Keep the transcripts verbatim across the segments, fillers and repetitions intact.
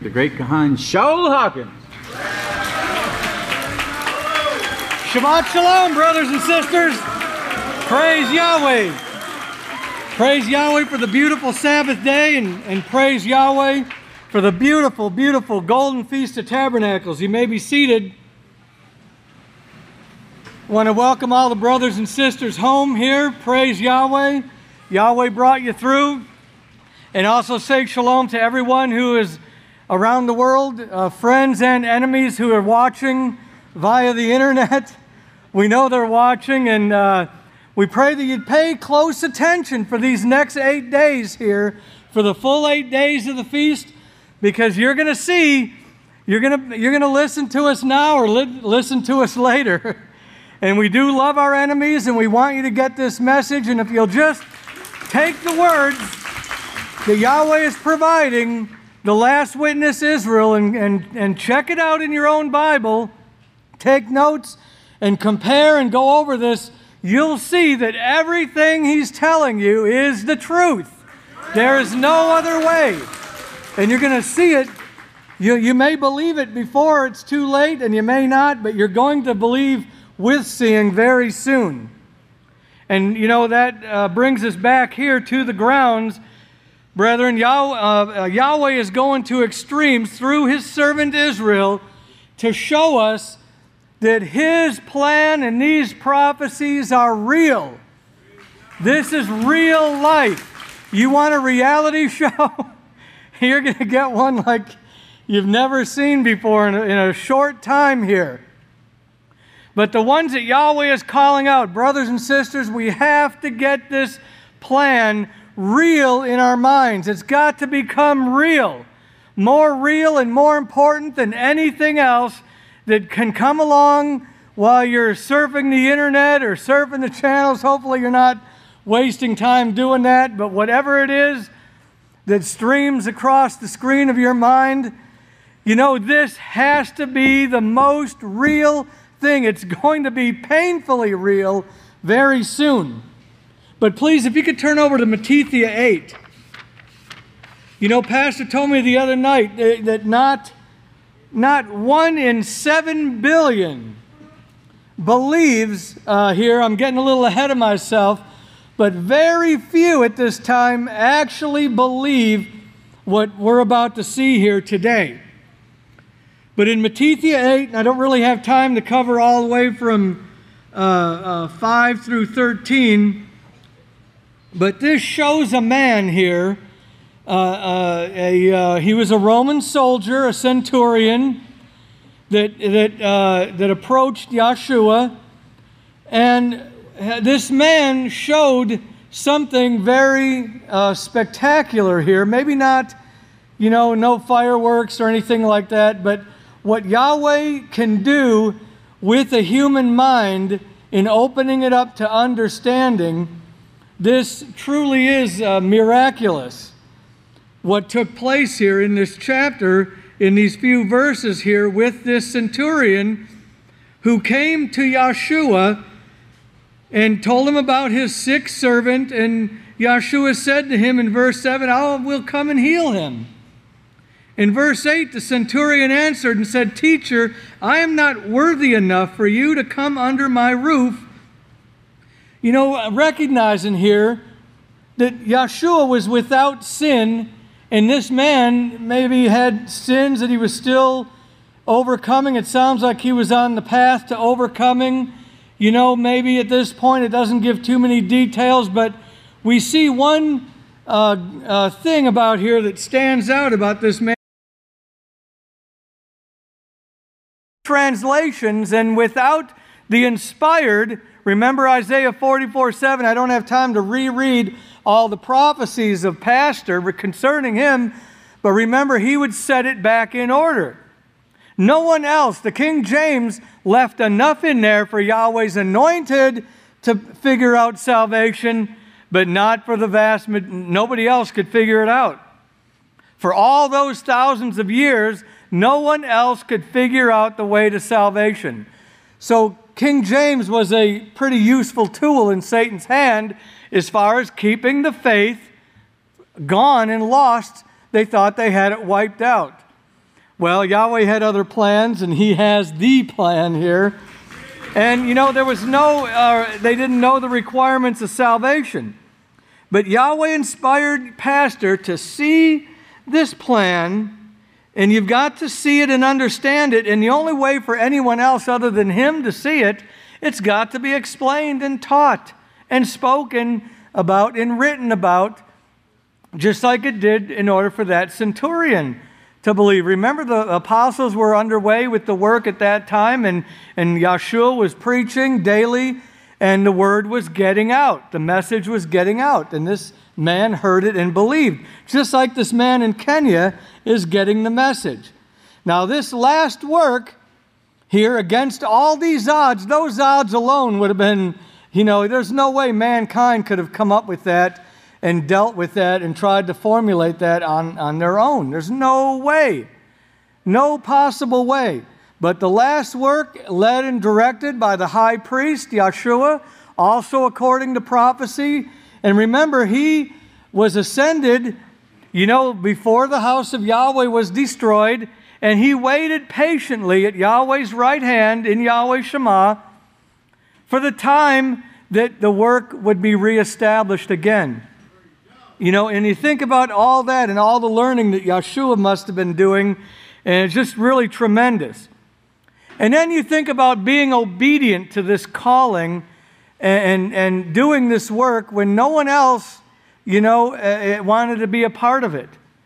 the great Kahan Shaul Hawkins. Shabbat Shalom, brothers and sisters. Praise Yahweh. Praise Yahweh for the beautiful Sabbath day, and, and praise Yahweh for the beautiful, beautiful Golden Feast of Tabernacles. You may be seated. I want to welcome all the brothers and sisters home here. Praise Yahweh. Yahweh brought you through. And also say shalom to everyone who is around the world, uh, friends and enemies who are watching via the internet. We know they're watching, and uh, we pray that you'd pay close attention for these next eight days here, for the full eight days of the feast, because you're going to see, you're going to you're going to listen to us now or li- listen to us later. And we do love our enemies, and we want you to get this message. And if you'll just take the words that Yahweh is providing, the last witness Israel, and, and, and check it out in your own Bible, take notes, and compare and go over this, you'll see that everything he's telling you is the truth. There is no other way. And you're going to see it. You, you may believe it before it's too late, and you may not, but you're going to believe with seeing very soon. And, you know, that uh, brings us back here to the grounds. Brethren, Yahweh, uh, uh, Yahweh is going to extremes through his servant Israel to show us that his plan and these prophecies are real. This is real life. You want a reality show? You're going to get one like you've never seen before in a, in a short time here. But the ones that Yahweh is calling out, brothers and sisters, we have to get this plan real in our minds. It's got to become real. More real and more important than anything else that can come along while you're surfing the internet or surfing the channels. Hopefully you're not wasting time doing that, but whatever it is that streams across the screen of your mind, you know, this has to be the most real thing. It's going to be painfully real very soon. But please, if you could turn over to Matthew eight. You know, Pastor told me the other night that not Not one in seven billion believes, uh, here, I'm getting a little ahead of myself, but very few at this time actually believe what we're about to see here today. But in Matthew eight, and I don't really have time to cover all the way from uh, uh, five through thirteen, but this shows a man here. Uh, uh, a, uh, he was a Roman soldier, a centurion, that that uh, that approached Yeshua, and this man showed something very uh, spectacular here. Maybe not, you know, no fireworks or anything like that, but what Yahweh can do with a human mind in opening it up to understanding, this truly is uh, miraculous. What took place here in this chapter, in these few verses here, with this centurion who came to Yeshua and told him about his sick servant, and Yeshua said to him in verse seven, I will come and heal him. In verse eight, the centurion answered and said, Teacher, I am not worthy enough for you to come under my roof. You know, recognizing here that Yeshua was without sin, and this man maybe had sins that he was still overcoming. It sounds like he was on the path to overcoming. You know, maybe at this point it doesn't give too many details, but we see one uh, uh, thing about here that stands out about this man. Translations, and without the inspired, remember Isaiah forty-four seven, I don't have time to reread all the prophecies of Pastor concerning him, but remember, he would set it back in order. No one else, the King James left enough in there for Yahweh's anointed to figure out salvation, but not for the vast, nobody else could figure it out. For all those thousands of years, no one else could figure out the way to salvation. So King James was a pretty useful tool in Satan's hand as far as keeping the faith gone and lost. They thought they had it wiped out. Well, Yahweh had other plans, and he has the plan here. And, you know, there was no, uh, they didn't know the requirements of salvation. But Yahweh inspired Pastor to see this plan, and you've got to see it and understand it. And the only way for anyone else other than him to see it, it's got to be explained and taught and spoken about and written about, just like it did in order for that centurion to believe. Remember, the apostles were underway with the work at that time, and, and Yeshua was preaching daily, and the word was getting out. The message was getting out, and this man heard it and believed, just like this man in Kenya is getting the message. Now, this last work here, against all these odds, those odds alone would have been, you know, there's no way mankind could have come up with that and dealt with that and tried to formulate that on, on their own. There's no way, no possible way. But the last work, led and directed by the high priest, Yeshua, also according to prophecy. And remember, he was ascended, you know, before the house of Yahweh was destroyed, and he waited patiently at Yahweh's right hand in Yahweh Shema for the time that the work would be reestablished again. You know, and you think about all that and all the learning that Yeshua must have been doing, and it's just really tremendous. And then you think about being obedient to this calling and, and, and doing this work when no one else, you know, uh, wanted to be a part of it.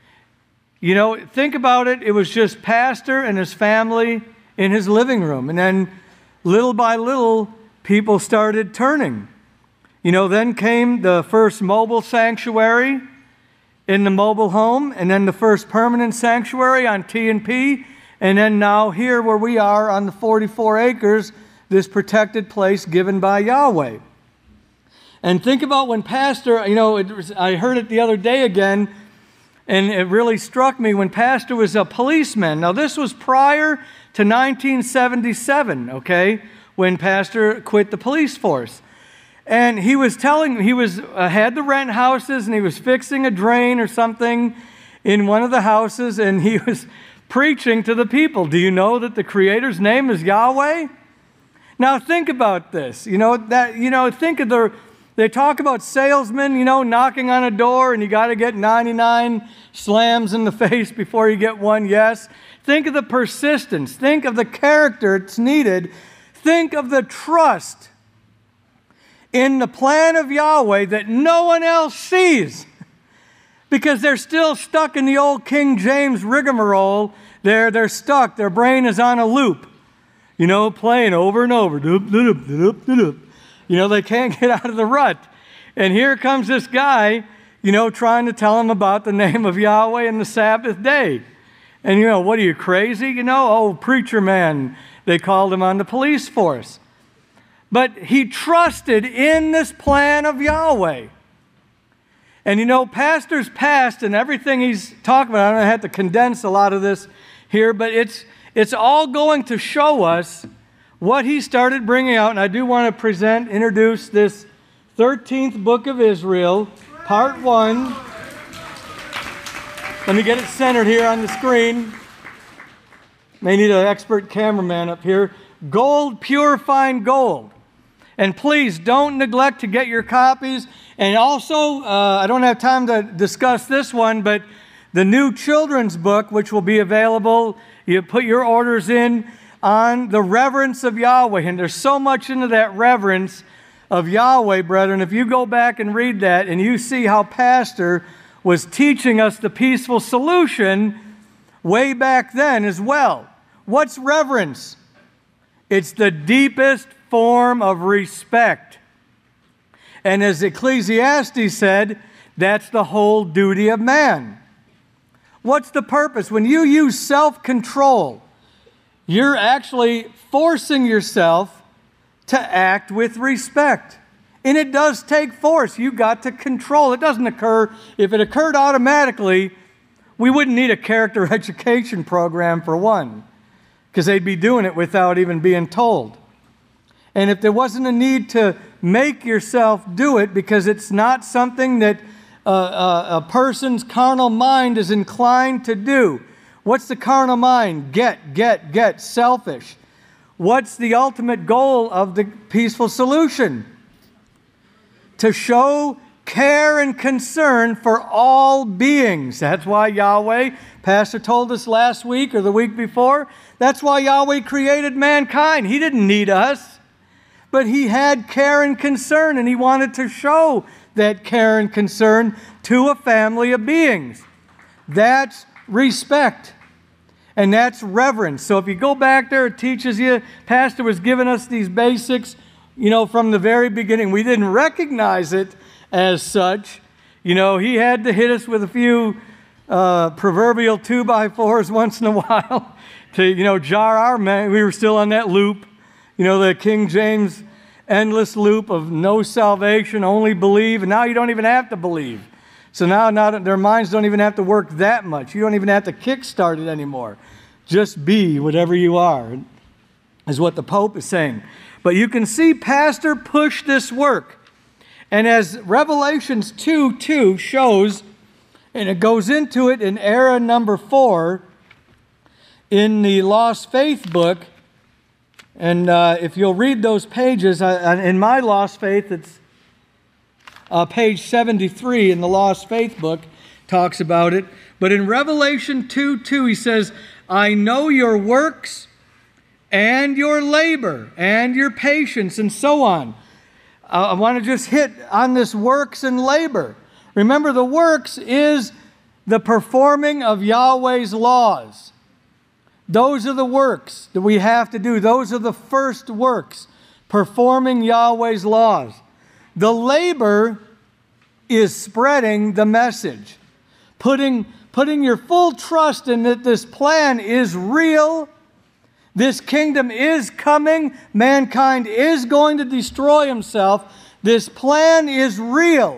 You know, think about it. It was just Pastor and his family in his living room. And then little by little, people started turning. You know, then came the first mobile sanctuary in the mobile home, and then the first permanent sanctuary on T and P, and then now here where we are on the forty-four acres, this protected place given by Yahweh. And think about when Pastor, you know, it was, I heard it the other day again, and it really struck me when Pastor was a policeman. Now, this was prior to nineteen seventy-seven, okay, when Pastor quit the police force. And he was telling, he was uh, had the rent houses, and he was fixing a drain or something in one of the houses, and he was preaching to the people. Do you know that the Creator's name is Yahweh? Now think about this. You know that. You know, think of the. They talk about salesmen, you know, knocking on a door, and you got to get ninety-nine slams in the face before you get one yes. Think of the persistence. Think of the character it's needed. Think of the trust in the plan of Yahweh that no one else sees, because they're still stuck in the old King James rigmarole. They're, they're stuck. Their brain is on a loop, you know, playing over and over. Doop, doop, doop, doop. You know, they can't get out of the rut. And here comes this guy, you know, trying to tell them about the name of Yahweh and the Sabbath day. And, you know, what are you, crazy? You know, oh, preacher man, they called him on the police force. But he trusted in this plan of Yahweh. And you know, Pastor's past and everything he's talking about, I don't have to condense a lot of this here, but it's, it's all going to show us what he started bringing out. And I do want to present, introduce this thirteenth book of Israel, part one. Let me get it centered here on the screen. May need an expert cameraman up here. Gold, pure fine gold. And please don't neglect to get your copies. And also, uh, I don't have time to discuss this one, but the new children's book, which will be available, you put your orders in on the reverence of Yahweh. And there's so much into that reverence of Yahweh, brethren. If you go back and read that and you see how Pastor was teaching us the peaceful solution way back then as well. What's reverence? It's the deepest form of respect. And as Ecclesiastes said, that's the whole duty of man. What's the purpose? When you use self-control, you're actually forcing yourself to act with respect. And it does take force. You've got to control. It doesn't occur. If it occurred automatically, we wouldn't need a character education program for one, because they'd be doing it without even being told. And if there wasn't a need to make yourself do it because it's not something that uh, uh, a person's carnal mind is inclined to do, What's the carnal mind? Get, get, get, selfish. What's the ultimate goal of the peaceful solution? To show care and concern for all beings. That's why Yahweh, Pastor told us last week or the week before, that's why Yahweh created mankind. He didn't need us, but He had care and concern, and He wanted to show that care and concern to a family of beings. That's respect, and that's reverence. So if you go back there, it teaches you, Pastor was giving us these basics, you know, from the very beginning. We didn't recognize it as such. You know, he had to hit us with a few uh, proverbial two-by-fours once in a while to, you know, jar our mind. We were still on that loop, you know, the King James endless loop of no salvation, only believe, and now you don't even have to believe. So now, now their minds don't even have to work that much. You don't even have to kickstart it anymore. Just be whatever you are, is what the Pope is saying. But you can see Pastor push this work. And as Revelations two two shows, and it goes into it in era number four in the Lost Faith book, and uh, if you'll read those pages, uh, in my Lost Faith, it's uh, page seventy-three in the Lost Faith book, talks about it. But in Revelation two two, he says, I know your works and your labor and your patience and so on. Uh, I want to just hit on this works and labor. Remember, the works is the performing of Yahweh's laws. Those are the works that we have to do. Those are the first works, performing Yahweh's laws. The labor is spreading the message, putting, putting your full trust in that this plan is real. This kingdom is coming. Mankind is going to destroy himself. This plan is real.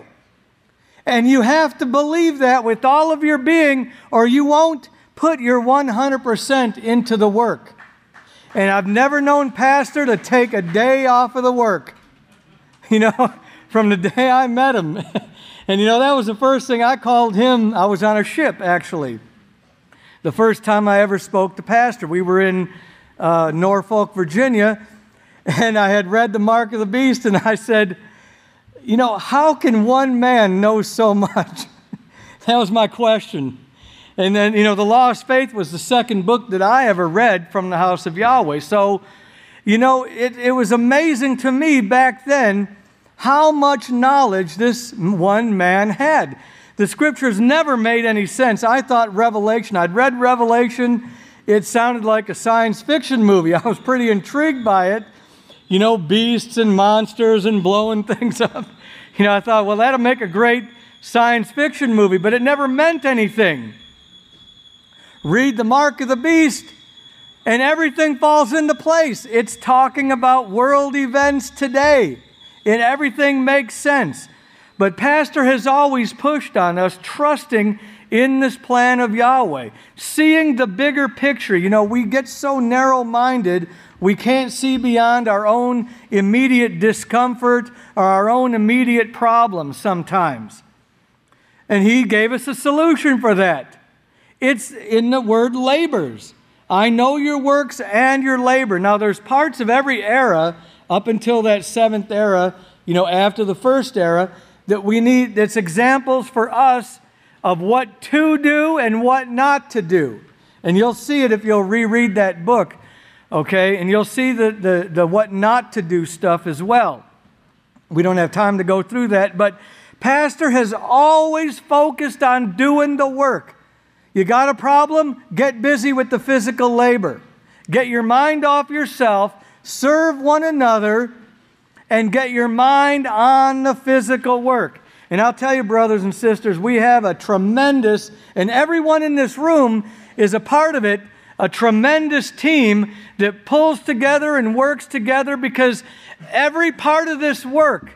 And you have to believe that with all of your being, or you won't put your one hundred percent into the work. And I've never known Pastor to take a day off of the work, you know, from the day I met him. And, you know, that was the first thing I called him. I was on a ship, actually. The first time I ever spoke to Pastor, we were in uh, Norfolk, Virginia, and I had read The Mark of the Beast, and I said, you know, how can one man know so much? That was my question. And then, you know, The Lost Faith was the second book that I ever read from the house of Yahweh. So, you know, it, it was amazing to me back then how much knowledge this one man had. The scriptures never made any sense. I thought Revelation, I'd read Revelation, it sounded like a science fiction movie. I was pretty intrigued by it. You know, beasts and monsters and blowing things up. You know, I thought, well, that'll make a great science fiction movie, but it never meant anything. Read The Mark of the Beast, and everything falls into place. It's talking about world events today, and everything makes sense. But Pastor has always pushed on us, trusting in this plan of Yahweh, seeing the bigger picture. You know, we get so narrow-minded, we can't see beyond our own immediate discomfort or our own immediate problems sometimes. And he gave us a solution for that. It's in the word labors. I know your works and your labor. Now, there's parts of every era up until that seventh era, you know, after the first era, that we need, that's examples for us of what to do and what not to do. And you'll see it if you'll reread that book, okay? And you'll see the, the, the what not to do stuff as well. We don't have time to go through that, but Pastor has always focused on doing the work. You got a problem? Get busy with the physical labor. Get your mind off yourself, serve one another, and get your mind on the physical work. And I'll tell you, brothers and sisters, we have a tremendous, and everyone in this room is a part of it, a tremendous team that pulls together and works together, because every part of this work,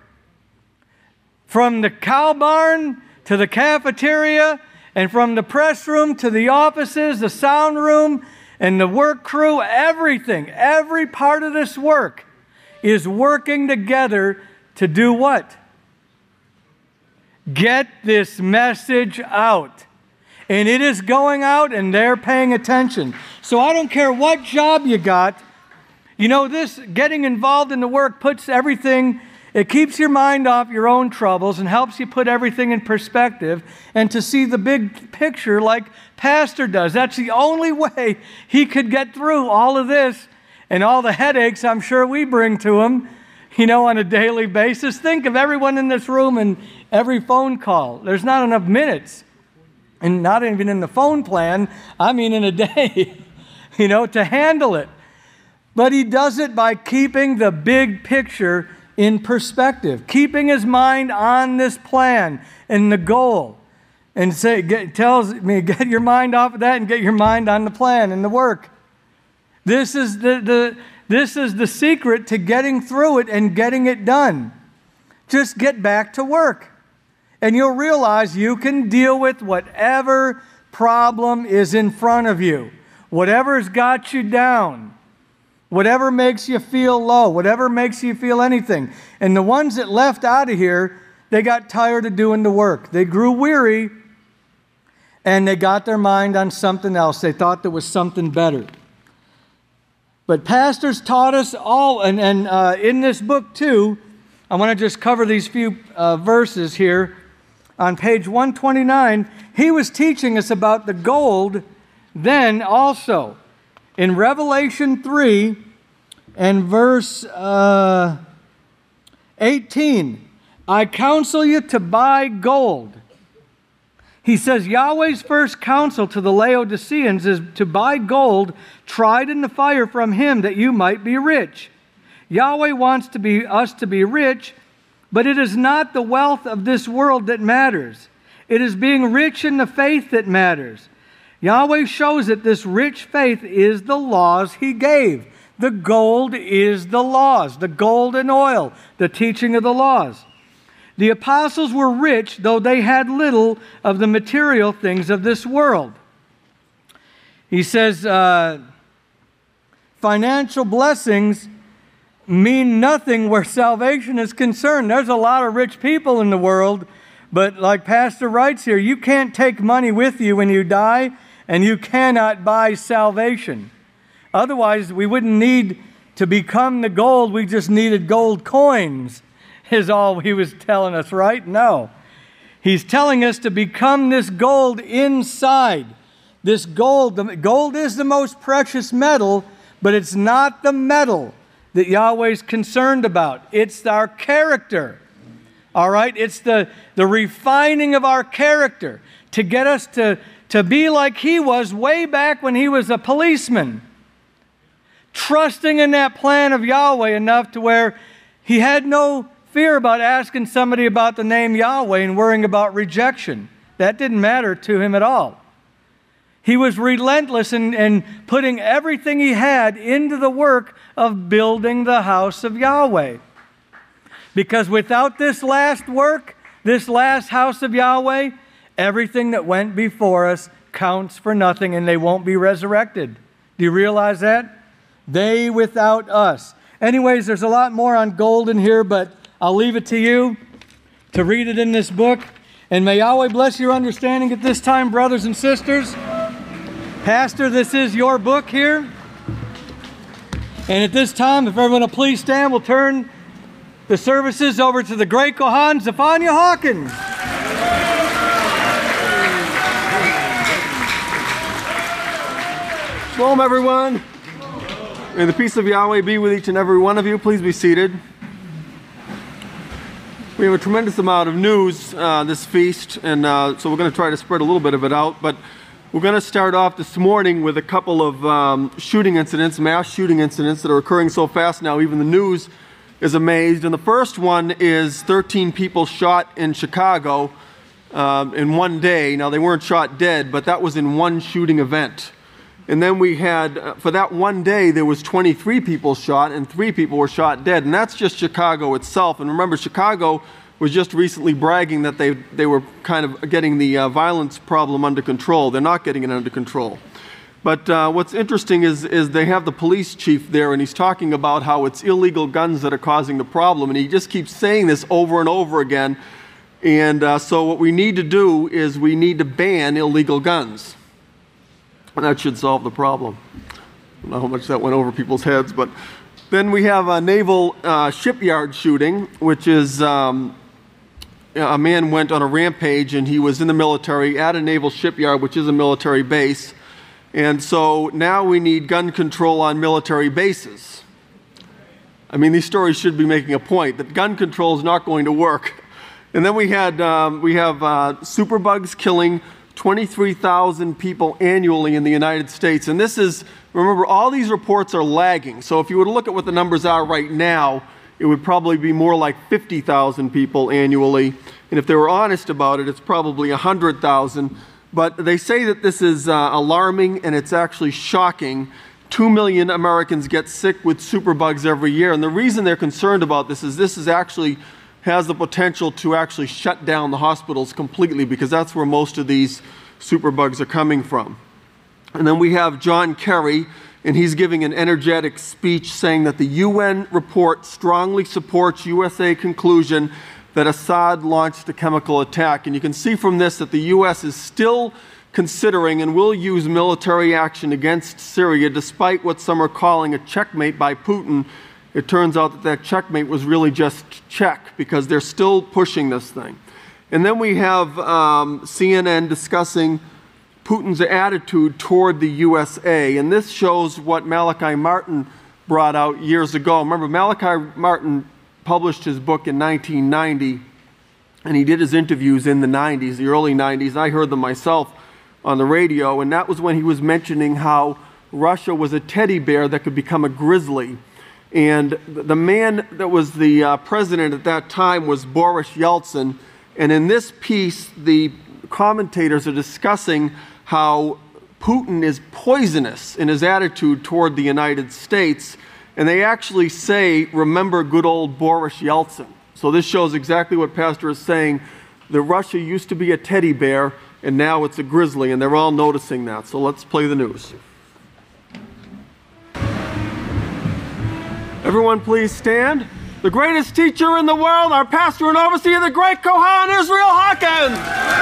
from the cow barn to the cafeteria, and from the press room to the offices, the sound room, and the work crew, everything, every part of this work is working together to do what? Get this message out. And it is going out, and they're paying attention. So I don't care what job you got. You know, this getting involved in the work puts everything, it keeps your mind off your own troubles and helps you put everything in perspective and to see the big picture like Pastor does. That's the only way he could get through all of this and all the headaches I'm sure we bring to him, you know, on a daily basis. Think of everyone in this room and every phone call. There's not enough minutes, and not even in the phone plan, I mean in a day, you know, to handle it. But he does it by keeping the big picture in perspective, keeping his mind on this plan and the goal. And say, get, tells me, get your mind off of that and get your mind on the plan and the work. This is the, the, this is the secret to getting through it and getting it done. Just get back to work. And you'll realize you can deal with whatever problem is in front of you, whatever's got you down. Whatever makes you feel low, whatever makes you feel anything. And the ones that left out of here, they got tired of doing the work. They grew weary, and they got their mind on something else. They thought there was something better. But pastors taught us all, and, and uh, in this book too, I want to just cover these few uh, verses here. On page one twenty-nine, he was teaching us about the gold then also. In Revelation three and verse uh, eighteen, I counsel you to buy gold. He says Yahweh's first counsel to the Laodiceans is to buy gold tried in the fire from him that you might be rich. Yahweh wants to be, us to be rich, but it is not the wealth of this world that matters. It is being rich in the faith that matters. Yahweh shows that this rich faith is the laws he gave. The gold is the laws, the gold and oil, the teaching of the laws. The apostles were rich, though they had little of the material things of this world. He says, uh, financial blessings mean nothing where salvation is concerned. There's a lot of rich people in the world, but like Pastor writes here, you can't take money with you when you die, and you cannot buy salvation. Otherwise, we wouldn't need to become the gold. We just needed gold coins, is all he was telling us, right? No. He's telling us to become this gold inside. This gold, the, gold is the most precious metal, but it's not the metal that Yahweh's concerned about. It's our character. All right? It's the, the refining of our character to get us to To be like he was way back when he was a policeman, trusting in that plan of Yahweh enough to where he had no fear about asking somebody about the name Yahweh and worrying about rejection. That didn't matter to him at all. He was relentless in, in putting everything he had into the work of building the house of Yahweh. Because without this last work, this last house of Yahweh, everything that went before us counts for nothing, and they won't be resurrected. Do you realize that? They without us. Anyways, there's a lot more on gold in here, but I'll leave it to you to read it in this book. And may Yahweh bless your understanding at this time, brothers and sisters. Pastor, this is your book here. And at this time, if everyone will please stand, we'll turn the services over to the great Kohan, Zephaniah Hawkins. Shalom, everyone. May the peace of Yahweh be with each and every one of you. Please be seated. We have a tremendous amount of news uh, this feast, and uh, so we're going to try to spread a little bit of it out. But we're going to start off this morning with a couple of um, shooting incidents, mass shooting incidents that are occurring so fast now, even the news is amazed. And the first one is thirteen people shot in Chicago um, in one day. Now, they weren't shot dead, but that was in one shooting event. And then we had, uh, for that one day, there was twenty-three people shot and three people were shot dead. And that's just Chicago itself. And remember, Chicago was just recently bragging that they, they were kind of getting the uh, violence problem under control. They're not getting it under control. But uh, what's interesting is, is they have the police chief there, and he's talking about how it's illegal guns that are causing the problem. And he just keeps saying this over and over again. And uh, so what we need to do is we need to ban illegal guns. And that should solve the problem. I don't know how much that went over people's heads, but then we have a naval uh, shipyard shooting, which is um, a man went on a rampage and he was in the military at a naval shipyard, which is a military base. And so now we need gun control on military bases. I mean, these stories should be making a point that gun control is not going to work. And then we had um, we have uh, superbugs killing twenty-three thousand people annually in the United States. And this is, remember, all these reports are lagging. So if you were to look at what the numbers are right now, it would probably be more like fifty thousand people annually. And if they were honest about it, it's probably one hundred thousand. But they say that this is uh, alarming and it's actually shocking. Two million Americans get sick with superbugs every year. And the reason they're concerned about this is this is actually has the potential to actually shut down the hospitals completely, because that's where most of these superbugs are coming from. And then we have John Kerry, and he's giving an energetic speech saying that the U N report strongly supports U S A conclusion that Assad launched a chemical attack. And you can see from this that the U S is still considering and will use military action against Syria, despite what some are calling a checkmate by Putin. It turns out that that checkmate was really just check, because they're still pushing this thing. And then we have um, C N N discussing Putin's attitude toward the U S A. And this shows what Malachi Martin brought out years ago. Remember, Malachi Martin published his book in nineteen ninety, and he did his interviews in the nineties, the early nineties. I heard them myself on the radio, and that was when he was mentioning how Russia was a teddy bear that could become a grizzly. And the man that was the uh, president at that time was Boris Yeltsin. And in this piece, the commentators are discussing how Putin is poisonous in his attitude toward the United States. And they actually say, remember good old Boris Yeltsin. So this shows exactly what Pastor is saying, that Russia used to be a teddy bear, and now it's a grizzly, and they're all noticing that. So let's play the news. Everyone please stand. The greatest teacher in the world, our pastor and overseer, the great Kohan Israel Hawkins.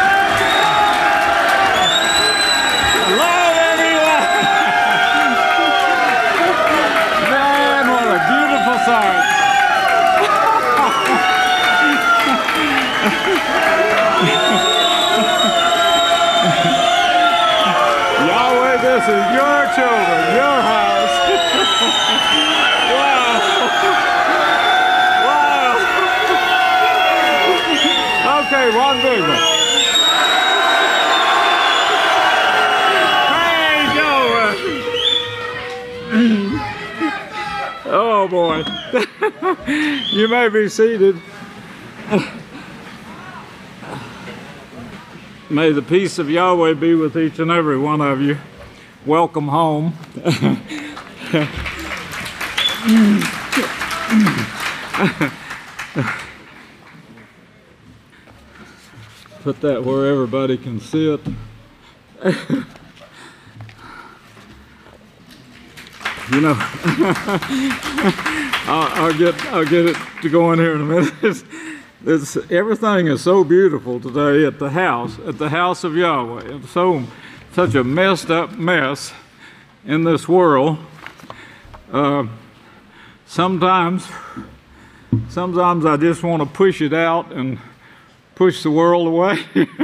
Hello, everyone. Man, what a beautiful sight. Yahweh, this is your children, your house. Wow. Wow. Okay, one big one. Oh boy. You may be seated. May the peace of Yahweh be with each and every one of you. Welcome home. Put that where everybody can sit. You know, I'll, I'll get I'll get it to go in here in a minute. It's, it's, everything is so beautiful today at the house, at the house of Yahweh. It's so such a messed up mess in this world. Uh, sometimes, sometimes I just want to push it out and push the world away,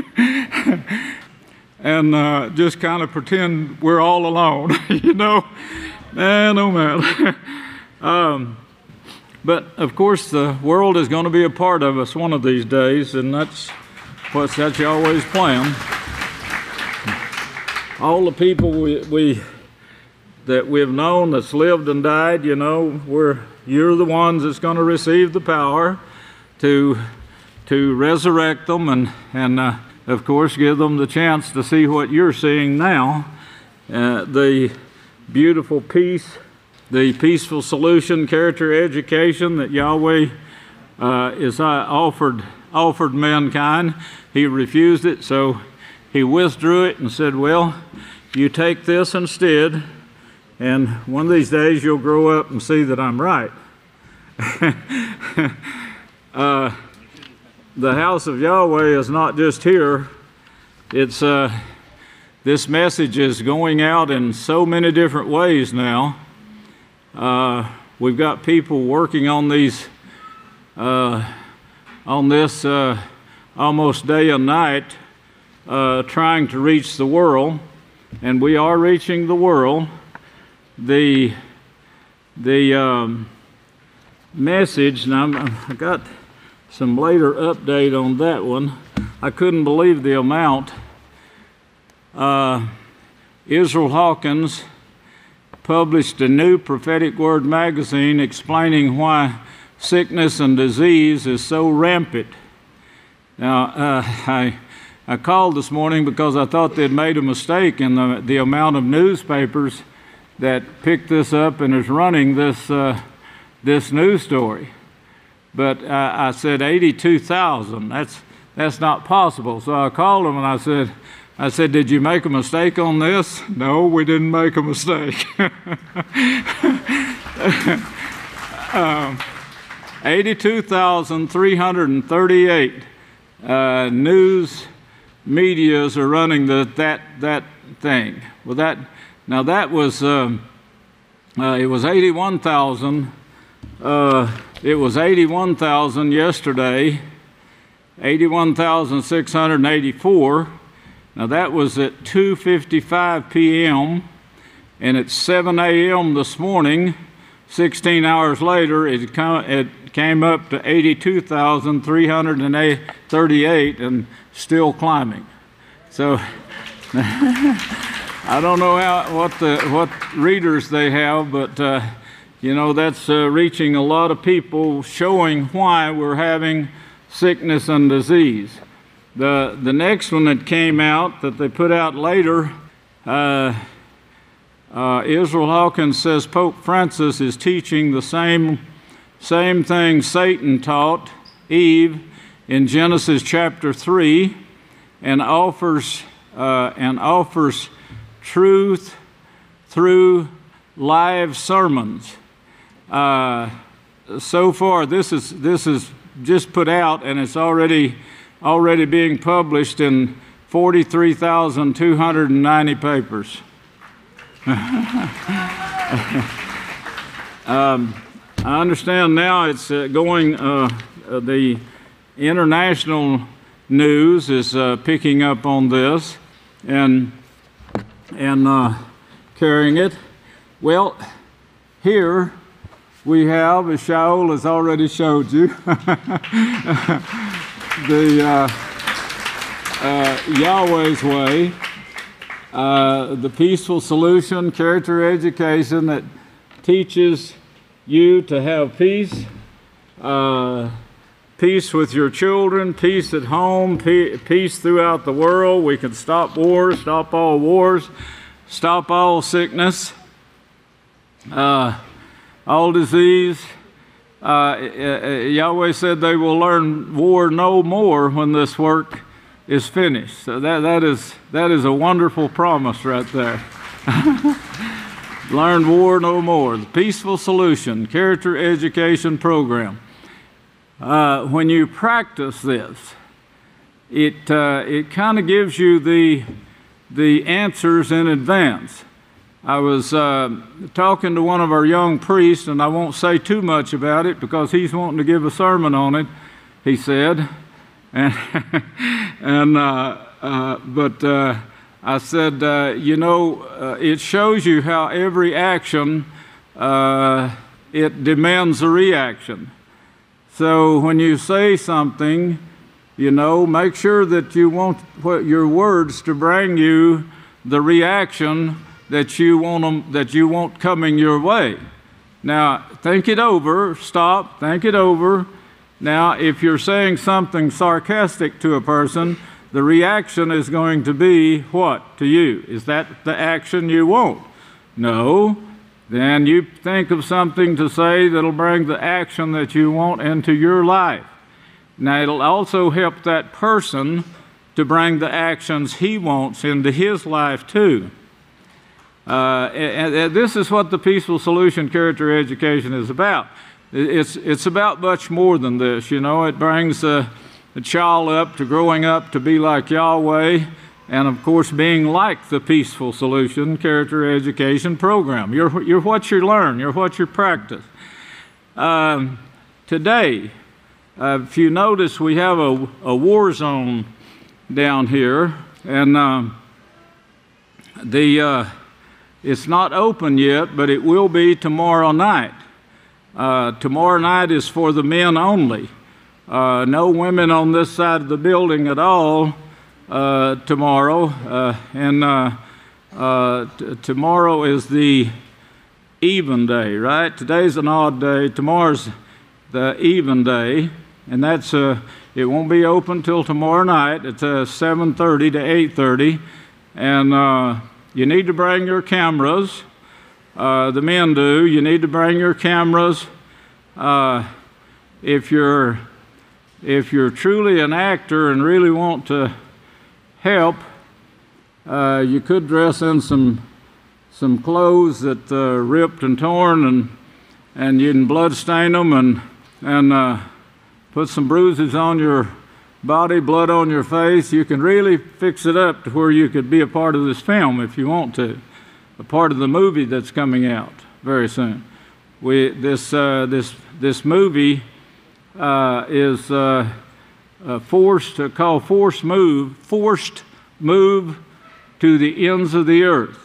and uh, just kind of pretend we're all alone, you know. And no matter. um, but of course, the world is going to be a part of us one of these days, and that's what's that's Yahweh's plan. All the people we, we that we've known that's lived and died, you know, we're you're the ones that's going to receive the power to to resurrect them, and and uh, of course give them the chance to see what you're seeing now, uh, the beautiful peace, the peaceful solution, character education that Yahweh uh, is uh, offered offered mankind. He refused it, so he withdrew it and said, well, you take this instead, and one of these days you'll grow up and see that I'm right. uh, the house of Yahweh is not just here. It's uh, this message is going out in so many different ways now. Uh, we've got people working on these, uh, on this uh, almost day and night, uh, trying to reach the world, and we are reaching the world. The the um, message, and I'm, I got some later update on that one. I couldn't believe the amount. Uh, Israel Hawkins published a new Prophetic Word magazine explaining why sickness and disease is so rampant. Now, uh, I, I called this morning because I thought they'd made a mistake in the, the amount of newspapers that picked this up and is running this, uh, this news story. But uh, I said eighty-two thousand. That's that's not possible. So I called them and I said, I said, did you make a mistake on this? No, we didn't make a mistake. um, eighty-two thousand three hundred thirty-eight uh, news medias are running the, that that thing. Well, that now that was um, uh, it was eighty-one thousand. Uh, it was eighty-one thousand yesterday, eighty-one thousand six hundred eighty-four. Now that was at two fifty-five p m and at seven a m this morning, sixteen hours later, it, come, it came up to eighty-two thousand three hundred thirty-eight and still climbing. So I don't know how, what the what readers they have, but uh, you know, that's uh, reaching a lot of people, showing why we're having sickness and disease. The, the next one that came out, that they put out later, uh, uh, Israel Hawkins says Pope Francis is teaching the same, same thing Satan taught Eve in Genesis chapter three, and offers, uh, and offers truth through live sermons. Uh, so far, this is this is just put out, and it's already already being published in forty-three thousand two hundred ninety papers. um, I understand now it's uh, going. Uh, uh, the international news is uh, picking up on this and and uh, carrying it. Well, here we have, as Shaul has already showed you, the uh, uh, Yahweh's Way, uh, the peaceful solution, character education that teaches you to have peace, uh, peace with your children, peace at home, pe- peace throughout the world. We can stop wars, stop all wars, stop all sickness. Uh, all disease. Uh, Yahweh said they will learn war no more when this work is finished. So that, that, is, that is a wonderful promise right there. Learn war no more. The Peaceful Solution Character Education Program. Uh, when you practice this, it, uh, it kind of gives you the, the answers in advance. I was uh, talking to one of our young priests, and I won't say too much about it because he's wanting to give a sermon on it, he said. And, and uh, uh, but uh, I said, uh, you know, uh, it shows you how every action, uh, it demands a reaction. So when you say something, you know, make sure that you want what your words to bring you the reaction that you want them, that you want coming your way. Now, think it over, stop, think it over. Now, if you're saying something sarcastic to a person, the reaction is going to be what to you? Is that the action you want? No. Then you think of something to say that'll bring the action that you want into your life. Now, it'll also help that person to bring the actions he wants into his life too. Uh, and, and this is what the Peaceful Solution Character Education is about. It's, it's about much more than this, you know. It brings, uh, a child up to growing up to be like Yahweh, and of course being like the Peaceful Solution Character Education Program. You're, you're what you learn, you're what you practice. Um, today, uh, if you notice, we have a, a war zone down here, and um, the uh, it's not open yet, but it will be tomorrow night. Uh, tomorrow night is for the men only. Uh, no women on this side of the building at all uh, tomorrow. Uh, and uh, uh, t- tomorrow is the even day, right? Today's an odd day. Tomorrow's the even day. And that's uh, it won't be open till tomorrow night. It's uh, seven thirty to eight thirty. And uh, you need to bring your cameras. Uh, the men do. You need to bring your cameras. Uh, if you're if you're truly an actor and really want to help, uh, you could dress in some some clothes that uh, ripped and torn, and and you can blood stain them and and uh, put some bruises on your body, blood on your face. You can really fix it up to where you could be a part of this film if you want to, a part of the movie that's coming out very soon. We this uh, this this movie uh, is uh, uh, forced to call forced move forced move to the ends of the earth,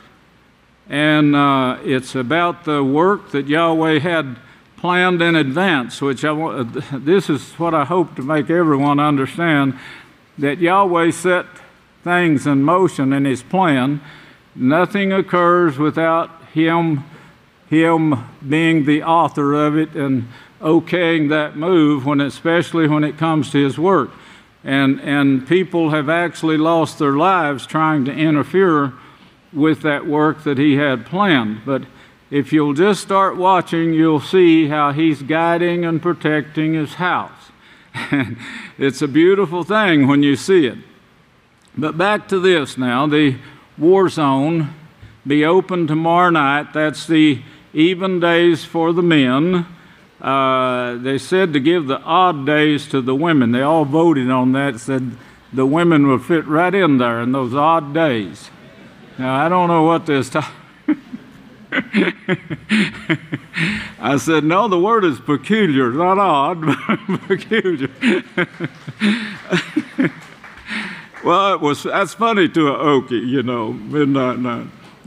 and uh, it's about the work that Yahweh had planned in advance, which I want. This is what I hope to make everyone understand, that Yahweh set things in motion in His plan. Nothing occurs without Him, Him being the author of it and okaying that move, when, especially when it comes to His work. And and people have actually lost their lives trying to interfere with that work that He had planned. But if you'll just start watching, you'll see how He's guiding and protecting His house. And it's a beautiful thing when you see it. But back to this now, the war zone be open tomorrow night. That's the even days for the men. Uh, they said to give the odd days to the women. They all voted on that, said the women would fit right in there in those odd days. Now, I don't know what this time. I said, no, the word is peculiar, not odd, but peculiar. Well, it was, that's funny to an Okie, you know, midnight night.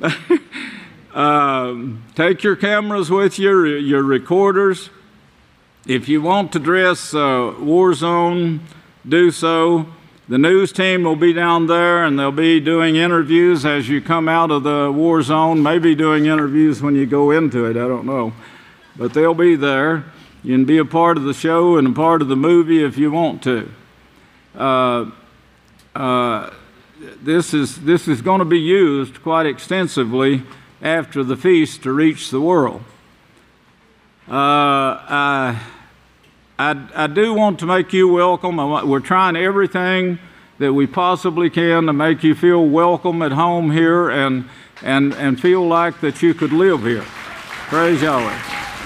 um, take your cameras with you, your recorders. If you want to dress uh, war zone, do so. The news team will be down there, and they'll be doing interviews as you come out of the war zone, maybe doing interviews when you go into it, I don't know. But they'll be there. You can be a part of the show and a part of the movie if you want to. Uh, uh, this is, this is going to be used quite extensively after the feast to reach the world. Uh, I, I, I do want to make you welcome. I, we're trying everything that we possibly can to make you feel welcome at home here, and, and, and feel like that you could live here. Praise Yahweh.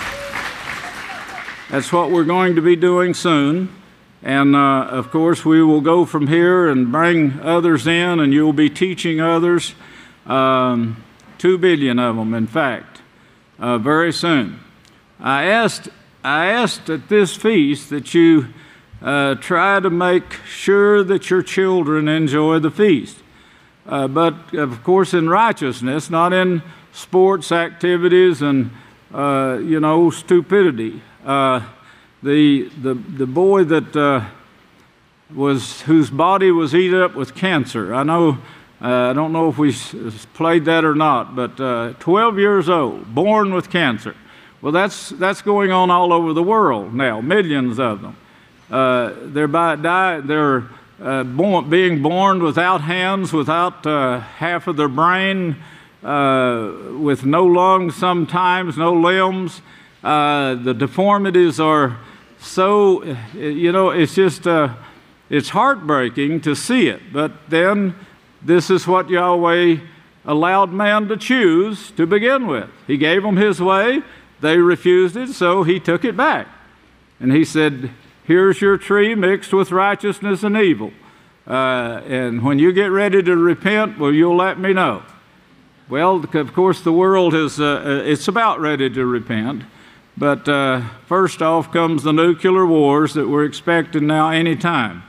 That's what we're going to be doing soon. And uh, of course, we will go from here and bring others in, and you'll be teaching others, um, two billion of them, in fact, uh, very soon. I asked, I asked at this feast that you uh, try to make sure that your children enjoy the feast. Uh, but of course, in righteousness, not in sports activities and, uh, you know, stupidity. Uh, the, the, the boy that uh, was, whose body was eaten up with cancer, I know, uh, I don't know if we played that or not, but uh, twelve years old, born with cancer. Well, that's, that's going on all over the world now, millions of them. Uh, they're by, die, they're uh, born, being born without hands, without uh, half of their brain, uh, with no lungs sometimes, no limbs. Uh, the deformities are so, you know, it's just, uh, it's heartbreaking to see it. But then this is what Yahweh allowed man to choose to begin with. He gave them His way. They refused it, so He took it back. And He said, here's your tree mixed with righteousness and evil. Uh, and when you get ready to repent, well, you'll let me know. Well, of course, the world is, uh, it's about ready to repent. But uh, first off comes the nuclear wars that we're expecting now any time.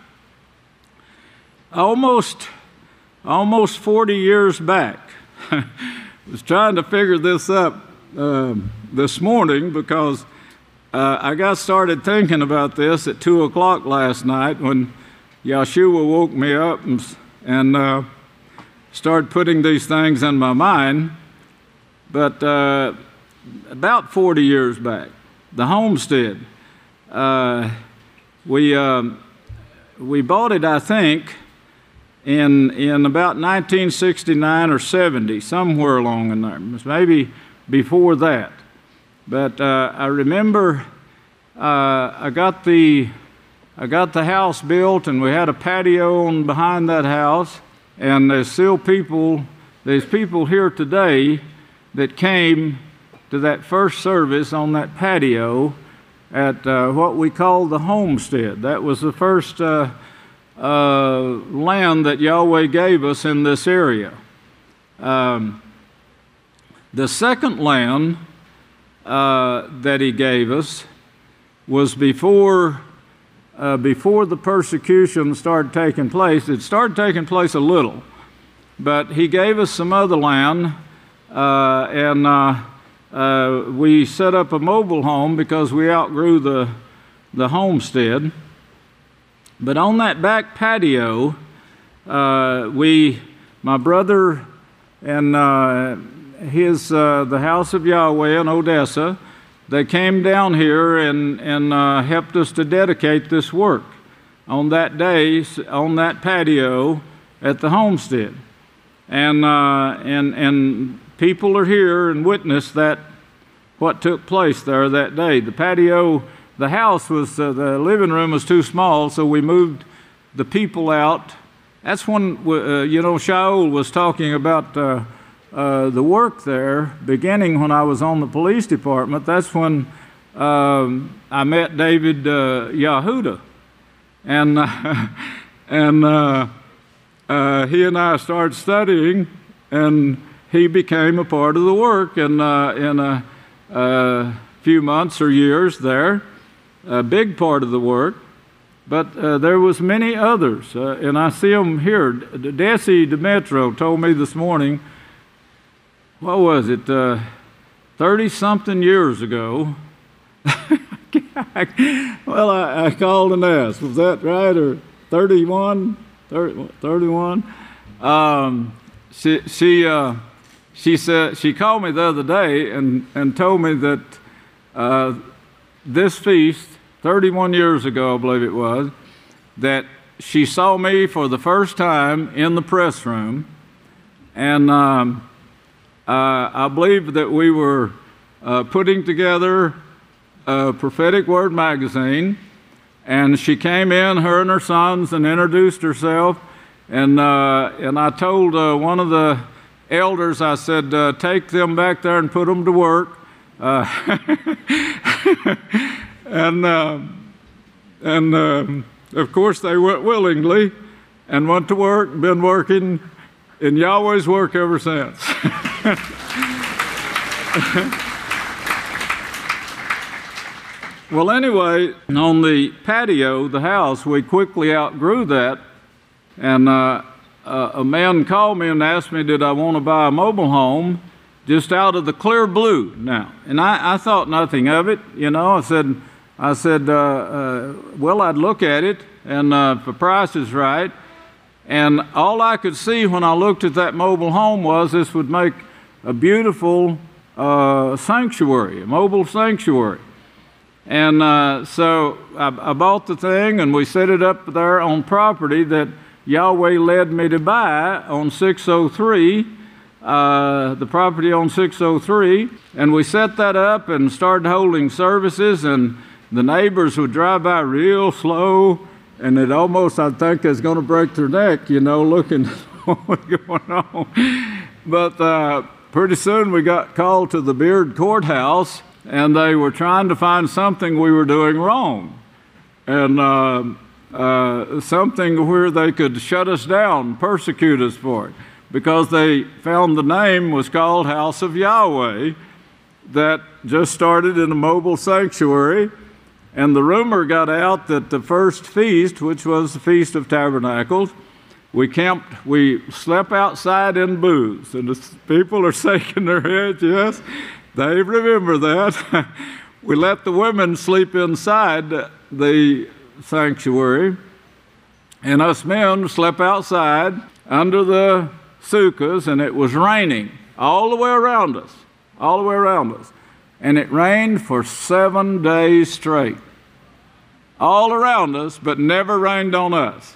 Almost, almost forty years back, I was trying to figure this up uh, this morning because uh, I got started thinking about this at two o'clock last night when Yeshua woke me up and, and uh, started putting these things in my mind. But uh, about forty years back, the homestead, uh, we, um, we bought it, I think, in, in about nineteen sixty-nine or seventy, somewhere along in there, maybe before that. But uh, I remember uh, I got the I got the house built, and we had a patio on behind that house, and there's still people, there's people here today that came to that first service on that patio at uh, what we call the homestead. That was the first uh, uh, land that Yahweh gave us in this area. Um, the second land uh, that he gave us was before Uh, before the persecution started taking place. It started taking place a little, but he gave us some other land, uh, and uh, uh, we set up a mobile home because we outgrew the, the homestead. But on that back patio, uh, we, my brother and uh, his, uh, the House of Yahweh in Odessa, they came down here and, and uh, helped us to dedicate this work on that day, on that patio at the homestead. And, uh, and, and people are here and witnessed that, what took place there that day. The patio, the house was, uh, the living room was too small, so we moved the people out. That's when, uh, you know, Shaul was talking about uh, Uh, the work there, beginning when I was on the police department. That's when um, I met David uh, Yahuda. And, uh, and uh, uh, he and I started studying, and he became a part of the work in, uh, in a, a few months or years there, a big part of the work. But uh, there was many others, uh, and I see them here. Desi Demetro told me this morning, what was it, uh, thirty-something years ago, well, I, I called and asked, was that right, or thirty-one, thirty, thirty-one? Um, she, she, uh, she, said, she called me the other day and, and told me that uh, this feast, thirty-one years ago, I believe it was, that she saw me for the first time in the press room, and um, Uh, I believe that we were uh, putting together a Prophetic Word magazine, and she came in, her and her sons, and introduced herself. And uh, and I told uh, one of the elders, I said, uh, take them back there and put them to work. Uh, and uh, and uh, of course they went willingly and went to work, been working in Yahweh's work ever since. Well, anyway, on the patio, the house, we quickly outgrew that, and uh, uh, a man called me and asked me, did I want to buy a mobile home just out of the clear blue now? And I, I thought nothing of it, you know. I said, I said, uh, uh, well, I'd look at it, and uh, if the price is right. And all I could see when I looked at that mobile home was this would make a beautiful uh, sanctuary, a mobile sanctuary. And uh, so I, I bought the thing, and we set it up there on property that Yahweh led me to buy on six oh three, uh, the property on six oh three. And we set that up and started holding services, and the neighbors would drive by real slow, and it almost, I think, is going to break their neck, you know, looking at what's going on. But uh, pretty soon we got called to the Beard Courthouse, and they were trying to find something we were doing wrong. and uh, uh, something where they could shut us down, persecute us for it, because they found the name was called House of Yahweh, that just started in a mobile sanctuary. And the rumor got out that the first feast, which was the Feast of Tabernacles, we camped, we slept outside in booths. And the people are shaking their heads, yes, they remember that. We let the women sleep inside the sanctuary, and us men slept outside under the sukkahs, and it was raining all the way around us, all the way around us. And it rained for seven days straight, all around us, but never rained on us.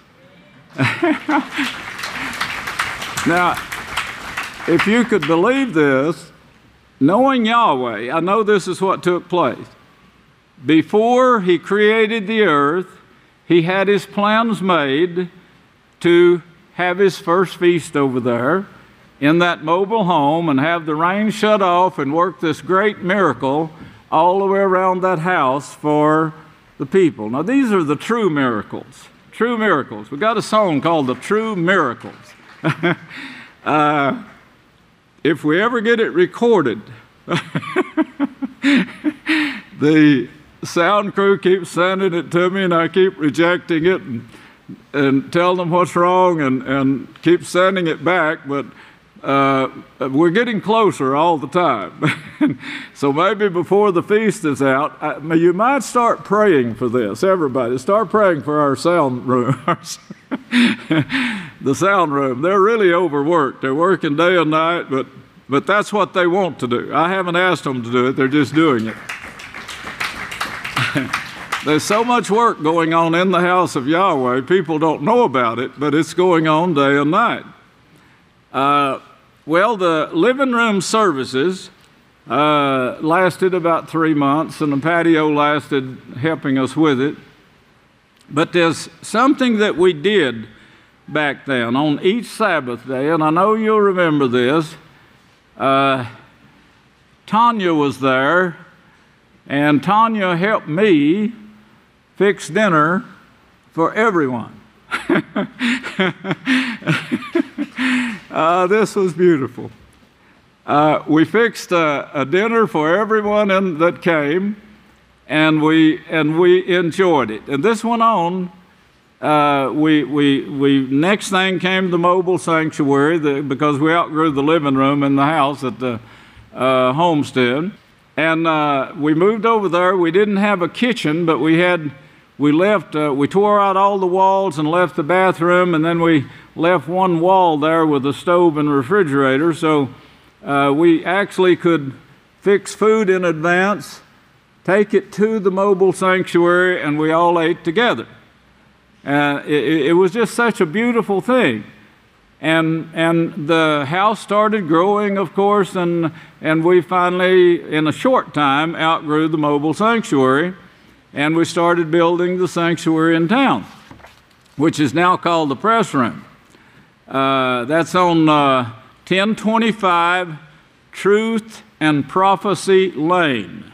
Now, if you could believe this, knowing Yahweh, I know this is what took place. Before he created the earth, he had his plans made to have his first feast over there in that mobile home and have the rain shut off and work this great miracle all the way around that house for the people. Now, these are the true miracles, true miracles. We got a song called The True Miracles. uh, if we ever get it recorded, the sound crew keeps sending it to me, and I keep rejecting it and, and telling them what's wrong and, and keep sending it back, but uh, we're getting closer all the time. So maybe before the feast is out, I, you might start praying for this. Everybody, start praying for our sound room. The sound room. They're really overworked. They're working day and night, but, but that's what they want to do. I haven't asked them to do it. They're just doing it. There's so much work going on in the house of Yahweh, people don't know about it, but it's going on day and night. Uh, well, the living room services uh, lasted about three months, and the patio lasted helping us with it. But there's something that we did back then on each Sabbath day, and I know you'll remember this. Uh, Tanya was there, and Tanya helped me fix dinner for everyone. uh, this was beautiful. Uh, we fixed a, a dinner for everyone in, that came, and we and we enjoyed it. And this went on. Uh, we we we next thing came the mobile sanctuary, the, because we outgrew the living room in the house at the uh, homestead. And uh, we moved over there. We didn't have a kitchen, but we had, we left, uh, we tore out all the walls and left the bathroom, and then we left one wall there with a stove and refrigerator. So uh, we actually could fix food in advance, take it to the mobile sanctuary, and we all ate together. Uh, it, it was just such a beautiful thing. And and the house started growing, of course, and and we finally, in a short time, outgrew the mobile sanctuary, and we started building the sanctuary in town, which is now called the press room. Uh, that's on uh, ten twenty-five Truth and Prophecy Lane.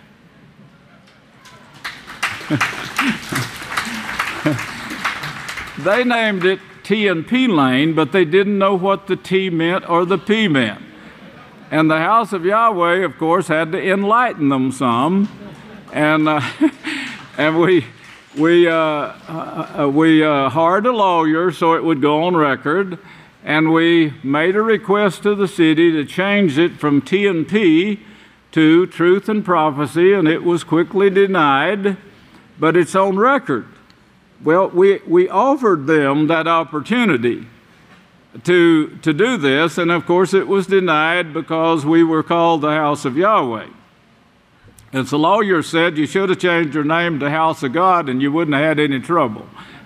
They named it T and P Lane, but they didn't know what the T meant or the P meant. And the house of Yahweh, of course, had to enlighten them some. And uh, and we we uh, uh, we uh, hired a lawyer so it would go on record, and we made a request to the city to change it from T and P to Truth and Prophecy, and it was quickly denied, but it's on record. Well, we, we offered them that opportunity to, to do this, and of course it was denied because we were called the House of Yahweh. And the lawyer said you should have changed your name to House of God and you wouldn't have had any trouble.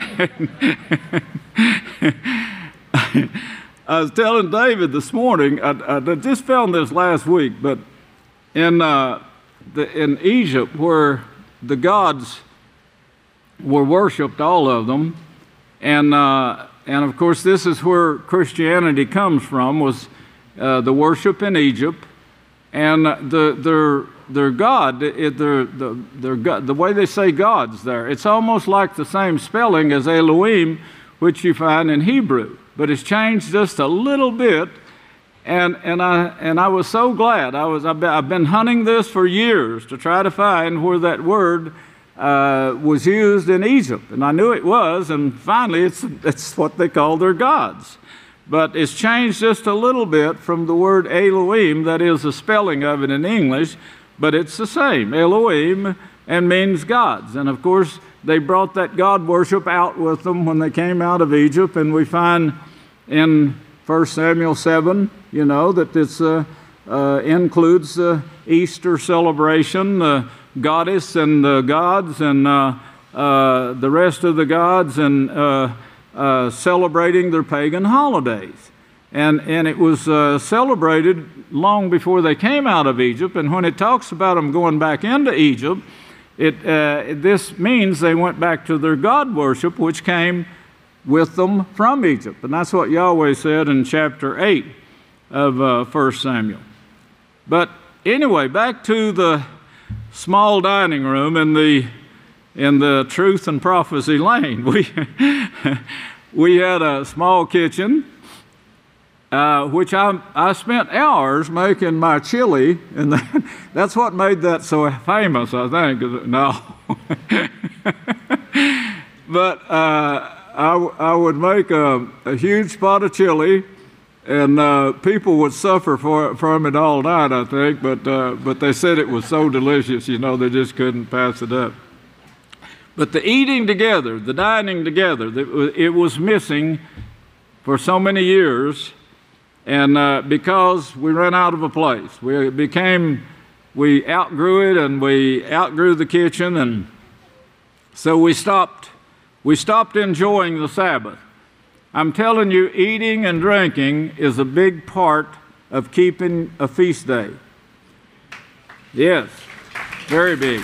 I was telling David this morning, I, I just found this last week, but in, uh, the, in Egypt, where the gods were worshipped, all of them, and uh, and of course this is where Christianity comes from, was uh, the worship in Egypt, And the, their, their God, it, their, the, their God, the way they say God's there, it's almost like the same spelling as Elohim, which you find in Hebrew, but it's changed just a little bit. And, and, I, and I was so glad. I was, I've been, I've been hunting this for years to try to find where that word uh, was used in Egypt. And I knew it was, and finally it's, it's what they call their gods. But it's changed just a little bit from the word Elohim, that is the spelling of it in English, but it's the same, Elohim, and means gods. And of course, they brought that God worship out with them when they came out of Egypt, and we find in First Samuel seven, you know, that this uh, uh, includes the Easter celebration, the goddess and the gods, and uh, uh, the rest of the gods, and uh, Uh, celebrating their pagan holidays. And, and it was uh, celebrated long before they came out of Egypt. And when it talks about them going back into Egypt, it, uh, this means they went back to their God worship, which came with them from Egypt. And that's what Yahweh said in chapter eight of uh, First Samuel. But anyway, back to the small dining room in the in the Truth and Prophecy Lane. We, we had a small kitchen, uh, which I, I spent hours making my chili, and that, that's what made that so famous, I think. No. But uh, I, I would make a, a huge pot of chili, and uh, people would suffer for, from it all night, I think, but, uh, but they said it was so delicious, you know, they just couldn't pass it up. But the eating together, the dining together, it was missing for so many years, and uh, because we ran out of a place. We became, we outgrew it, and we outgrew the kitchen, and so we stopped, we stopped enjoying the Sabbath. I'm telling you, eating and drinking is a big part of keeping a feast day. Yes, very big.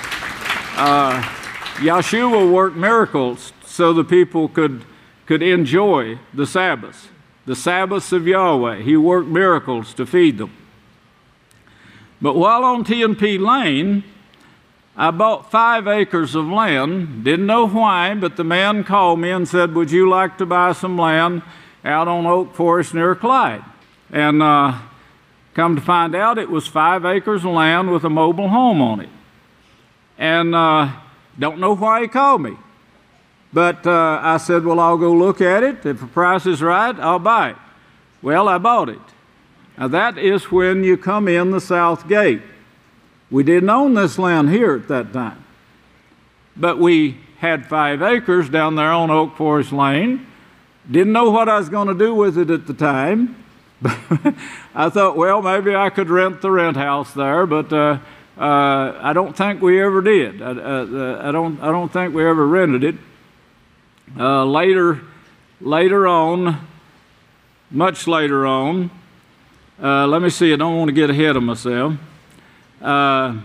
Uh, Yeshua worked miracles so the people could, could enjoy the Sabbaths, the Sabbaths of Yahweh. He worked miracles to feed them. But while on T and P Lane, I bought five acres of land. Didn't know why, but the man called me and said, would you like to buy some land out on Oak Forest near Clyde? And uh, come to find out, it was five acres of land with a mobile home on it. And uh, don't know why he called me. But uh, I said, well, I'll go look at it. If the price is right, I'll buy it. Well, I bought it. Now, that is when you come in the south gate. We didn't own this land here at that time. But we had five acres down there on Oak Forest Lane. Didn't know what I was going to do with it at the time. But I thought, well, maybe I could rent the rent house there, but uh, uh, I don't think we ever did. I, uh, I, don't, I don't think we ever rented it. Uh, later, later on, much later on, uh, let me see, I don't want to get ahead of myself. Uh,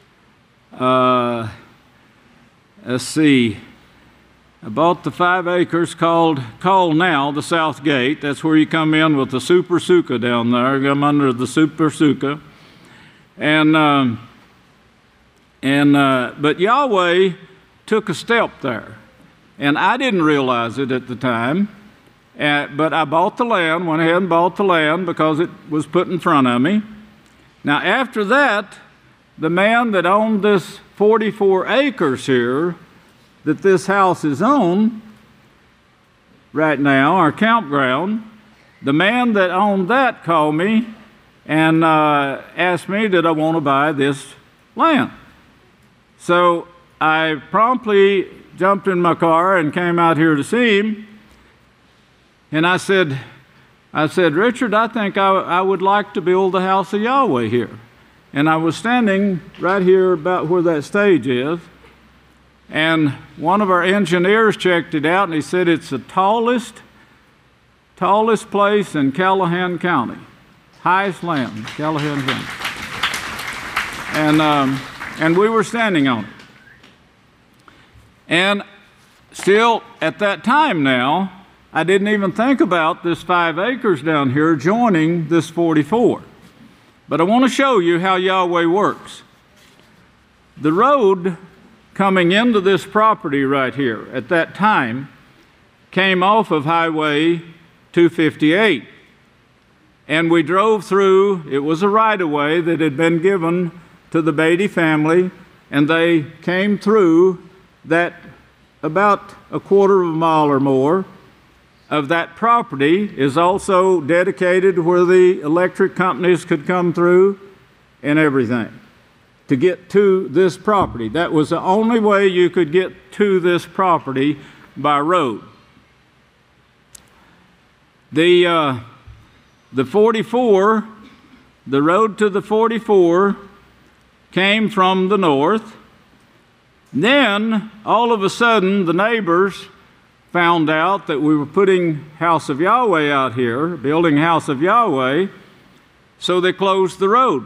uh, let's see. I bought the five acres called, called now the South Gate. That's where you come in with the Super Sukkah down there. Come under the Super Sukkah. And, um, and, uh, but Yahweh took a step there. And I didn't realize it at the time. Uh, but I bought the land, went ahead and bought the land because it was put in front of me. Now, after that, the man that owned this forty-four acres here, that this house is on right now, our campground, the man that owned that called me and uh, asked me, did I want to buy this land? So I promptly jumped in my car and came out here to see him. And I said, I said, Richard, I think I, I would like to build the house of Yahweh here. And I was standing right here about where that stage is. And one of our engineers checked it out, and he said it's the tallest, tallest place in Callahan County. Highest land in Callahan County. And, um, and we were standing on it. And still, at that time now, I didn't even think about this five acres down here joining this forty-four. But I want to show you how Yahweh works. The road coming into this property right here at that time came off of Highway two fifty-eight. And we drove through, it was a right-of-way that had been given to the Beatty family, and they came through that about a quarter of a mile or more of that property is also dedicated where the electric companies could come through and everything to get to this property. That was the only way you could get to this property by road. The, uh, the forty-four, the road to the forty-four came from the north. Then, all of a sudden, the neighbors found out that we were putting House of Yahweh out here, building House of Yahweh, so they closed the road.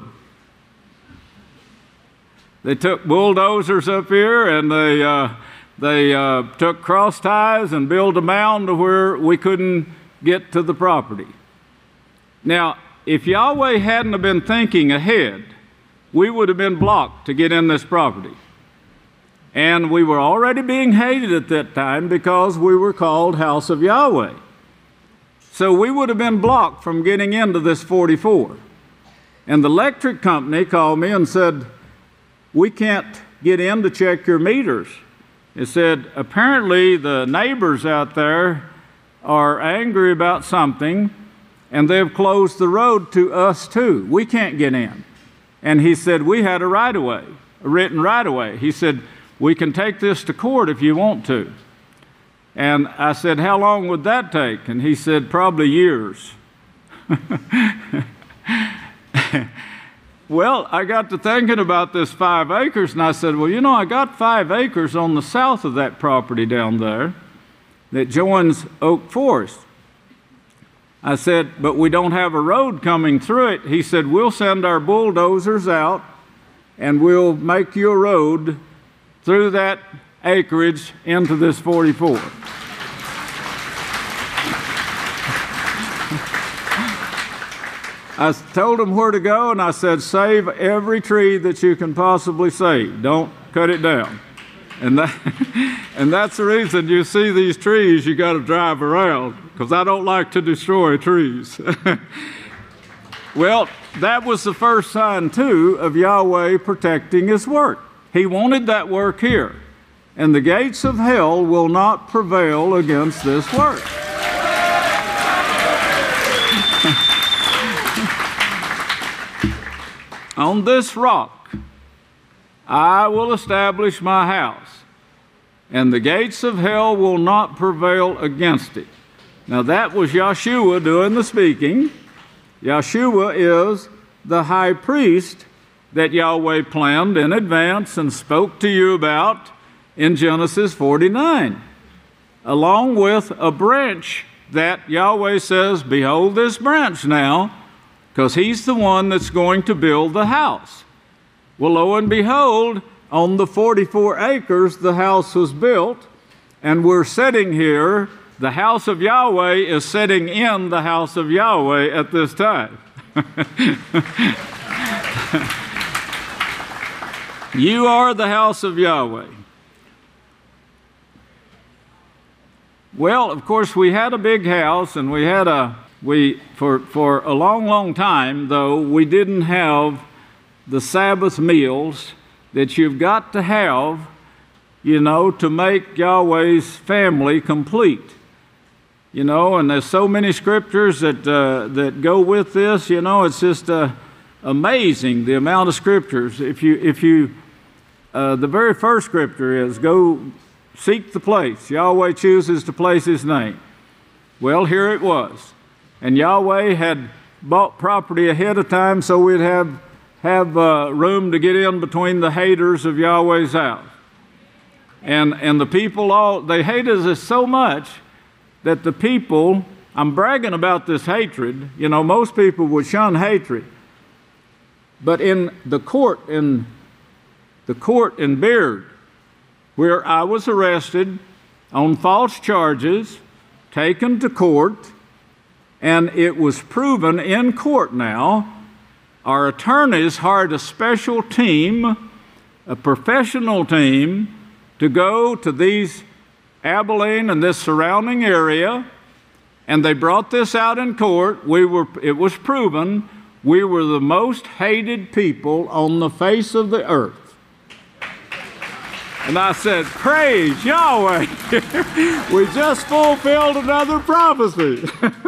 They took bulldozers up here and they, uh, they uh, took cross ties and built a mound to where we couldn't get to the property. Now, if Yahweh hadn't have been thinking ahead, we would have been blocked to get in this property. And we were already being hated at that time because we were called House of Yahweh. So we would have been blocked from getting into this forty-four. And the electric company called me and said, we can't get in to check your meters. It said, apparently the neighbors out there are angry about something and they've closed the road to us too. We can't get in. And he said, we had a right-of-way, a written right-of-way. He said, we can take this to court if you want to. And I said, how long would that take? And he said, probably years. Well, I got to thinking about this five acres, and I said, well, you know, I got five acres on the south of that property down there that joins Oak Forest. I said, but we don't have a road coming through it. He said, we'll send our bulldozers out, and we'll make you a road through that acreage into this forty-four. I told him where to go, and I said, save every tree that you can possibly save. Don't cut it down. And, that, and that's the reason you see these trees, you got to drive around, because I don't like to destroy trees. Well, that was the first sign, too, of Yahweh protecting his work. He wanted that work here. And the gates of hell will not prevail against this work. On this rock I will establish my house, and the gates of hell will not prevail against it. Now that was Yeshua doing the speaking. Yeshua is the high priest that Yahweh planned in advance and spoke to you about in Genesis forty-nine, along with a branch that Yahweh says, behold this branch now, because he's the one that's going to build the house. Well, lo and behold, on the forty-four acres, the house was built, and we're sitting here. The house of Yahweh is sitting in the house of Yahweh at this time. You are the house of Yahweh. Well, of course, we had a big house, and we had a, we, for, for a long, long time, though, we didn't have the Sabbath meals that you've got to have, you know, to make Yahweh's family complete. You know, and there's so many scriptures that, uh, that go with this, you know, it's just uh, amazing the amount of scriptures. If you, if you, uh, the very first scripture is, go seek the place. Yahweh chooses to place his name. Well, here it was. And Yahweh had bought property ahead of time so we'd have, have uh, room to get in between the haters of Yahweh's house. And, and the people all, they hated us so much that the people, I'm bragging about this hatred, you know, most people would shun hatred. But in the court, in the court in Beard, where I was arrested on false charges, taken to court, and it was proven in court now our attorneys hired a special team, a professional team, to go to these Abilene and this surrounding area, and they brought this out in court. We were, it was proven we were the most hated people on the face of the earth. And I said, praise Yahweh. We just fulfilled another prophecy.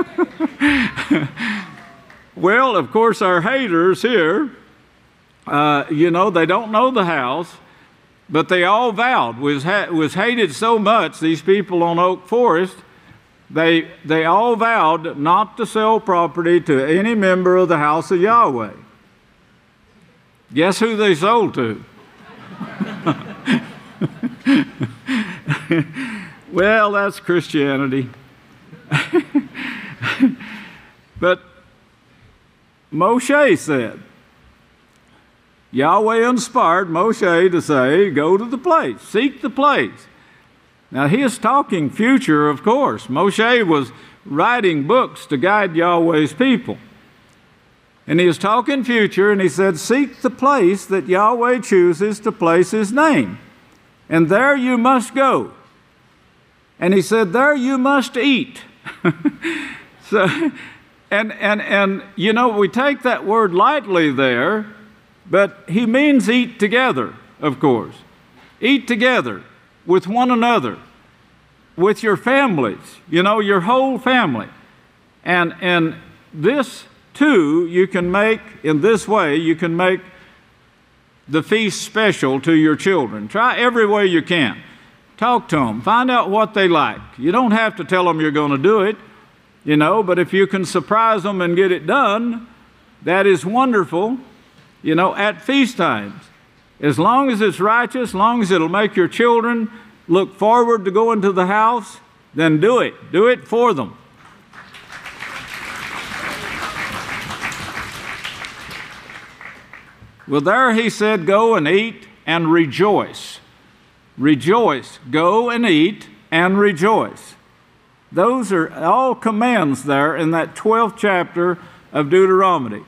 Well, of course, our haters here, uh, you know, they don't know the house, but they all vowed, was, ha- was hated so much, these people on Oak Forest, they, they all vowed not to sell property to any member of the house of Yahweh. Guess who they sold to? Well, that's Christianity. But Moshe said, Yahweh inspired Moshe to say, go to the place, seek the place. Now, he is talking future, of course. Moshe was writing books to guide Yahweh's people. And he is talking future, and he said, seek the place that Yahweh chooses to place his name. And there you must go. And he said, there you must eat. So, and, and, and, you know, we take that word lightly there, but he means eat together, of course. Eat together with one another, with your families, you know, your whole family. And, and this, too, you can make, in this way, you can make the feast special to your children. Try every way you can. Talk to them. Find out what they like. You don't have to tell them you're going to do it, you know, but if you can surprise them and get it done, that is wonderful, you know, at feast times. As long as it's righteous, as long as it'll make your children look forward to going to the house, then do it. Do it for them. Well, there he said, go and eat and rejoice. Rejoice. Go and eat and rejoice. Those are all commands there in that twelfth chapter of Deuteronomy.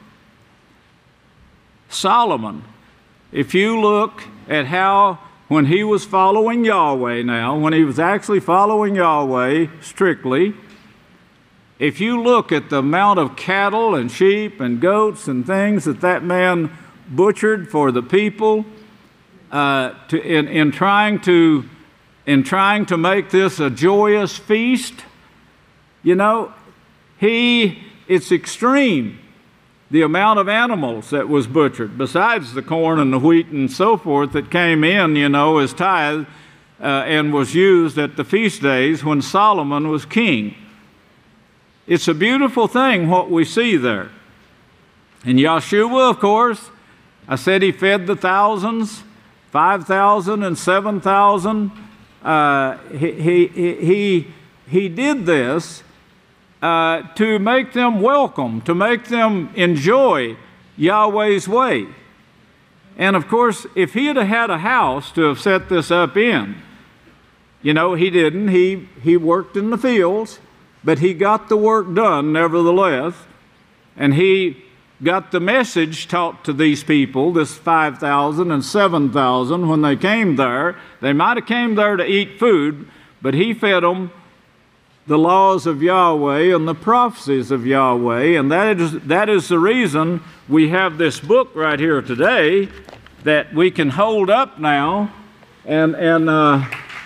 Solomon, if you look at how, when he was following Yahweh now, when he was actually following Yahweh strictly, if you look at the amount of cattle and sheep and goats and things that that man butchered for the people, uh, to, in, in, trying to, in trying to make this a joyous feast, you know, he, it's extreme, the amount of animals that was butchered, besides the corn and the wheat and so forth that came in, you know, as tithe uh, and was used at the feast days when Solomon was king. It's a beautiful thing what we see there. And Yeshua, of course, I said he fed the thousands, five thousand and seven thousand. Uh, he, he, he, he did this uh, to make them welcome, to make them enjoy Yahweh's way. And of course, if he had had a house to have set this up in, you know, he didn't. He, he worked in the fields, but he got the work done nevertheless. And he got the message taught to these people, this five thousand and seven thousand, when they came there. They might have came there to eat food, but he fed them the laws of Yahweh and the prophecies of Yahweh, and that is, that is the reason we have this book right here today that we can hold up now, and, and uh,